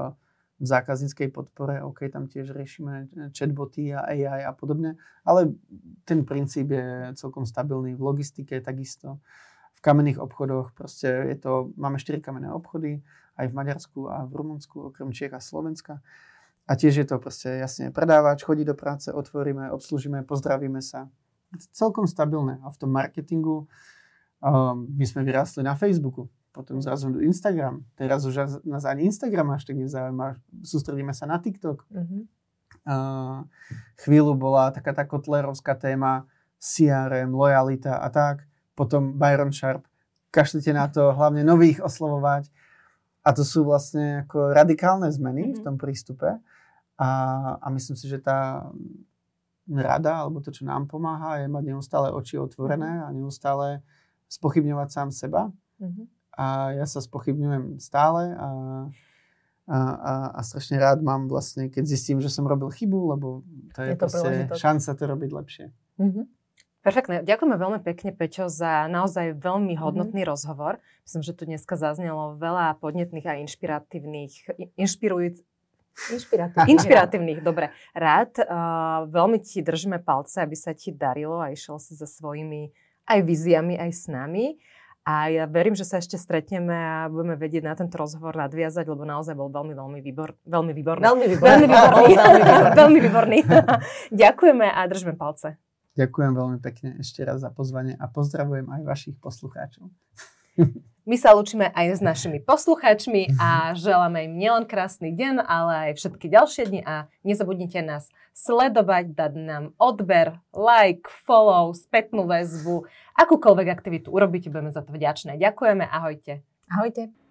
S1: v zákazníckej podpore, OK, tam tiež riešime chatboty a á í a podobne, ale ten princíp je celkom stabilný. V logistike takisto. V kamenných obchodoch proste je to, máme štyri kamenné obchody, aj v Maďarsku a v Rumunsku, okrem Čiech a Slovenska. A tiež je to proste jasne predávač, chodí do práce, otvoríme, obslúžime, pozdravíme sa. Celkom stabilné. A v tom marketingu um, my sme vyrástli na Facebooku, potom zrazu Instagram. Teraz už nás ani Instagram až tak nezaujíma. Sústredíme sa na TikTok. Mm-hmm. Uh, chvíľu bola taká tá kotlerovská téma sí er em, lojalita a tak. Potom Byron Sharp, kašlite na to, hlavne nových oslovovať. A to sú vlastne ako radikálne zmeny mm-hmm. v tom prístupe. A, a myslím si, že tá rada, alebo to, čo nám pomáha, je mať neustále oči otvorené a neustále spochybňovať sám seba. Mm-hmm. A ja sa spochybňujem stále a, a, a, a strašne rád mám vlastne, keď zistím, že som robil chybu, lebo to je, je to proste šanca to robiť lepšie.
S3: Mm-hmm.
S2: Perfektne. Ďakujeme veľmi pekne, Peťo, za naozaj veľmi hodnotný mm-hmm. rozhovor. Myslím, že tu dneska zaznelo veľa podnetných a inšpiratívnych, inšpiruj,
S3: Inšpiratívnych.
S2: Inšpiratívnych, dobre. Rád. Uh, veľmi ti držíme palce, aby sa ti darilo a išiel si so svojimi aj víziami, aj s nami. A ja verím, že sa ešte stretneme a budeme vedieť na tento rozhovor nadviazať, lebo naozaj bol veľmi, veľmi, výbor, veľmi výborný.
S3: Veľmi výborný.
S2: Veľmi výborný. veľmi výborný. Ďakujeme a držíme palce.
S1: Ďakujem veľmi pekne ešte raz za pozvanie a pozdravujem aj vašich poslucháčov.
S2: My sa lúčime aj s našimi poslucháčmi a želáme im nielen krásny deň, ale aj všetky ďalšie dni a nezabudnite nás sledovať, dať nám odber, like, follow, spätnú väzbu, akúkoľvek aktivitu urobíte, budeme za to vďačné. Ďakujeme, ahojte.
S3: Ahojte.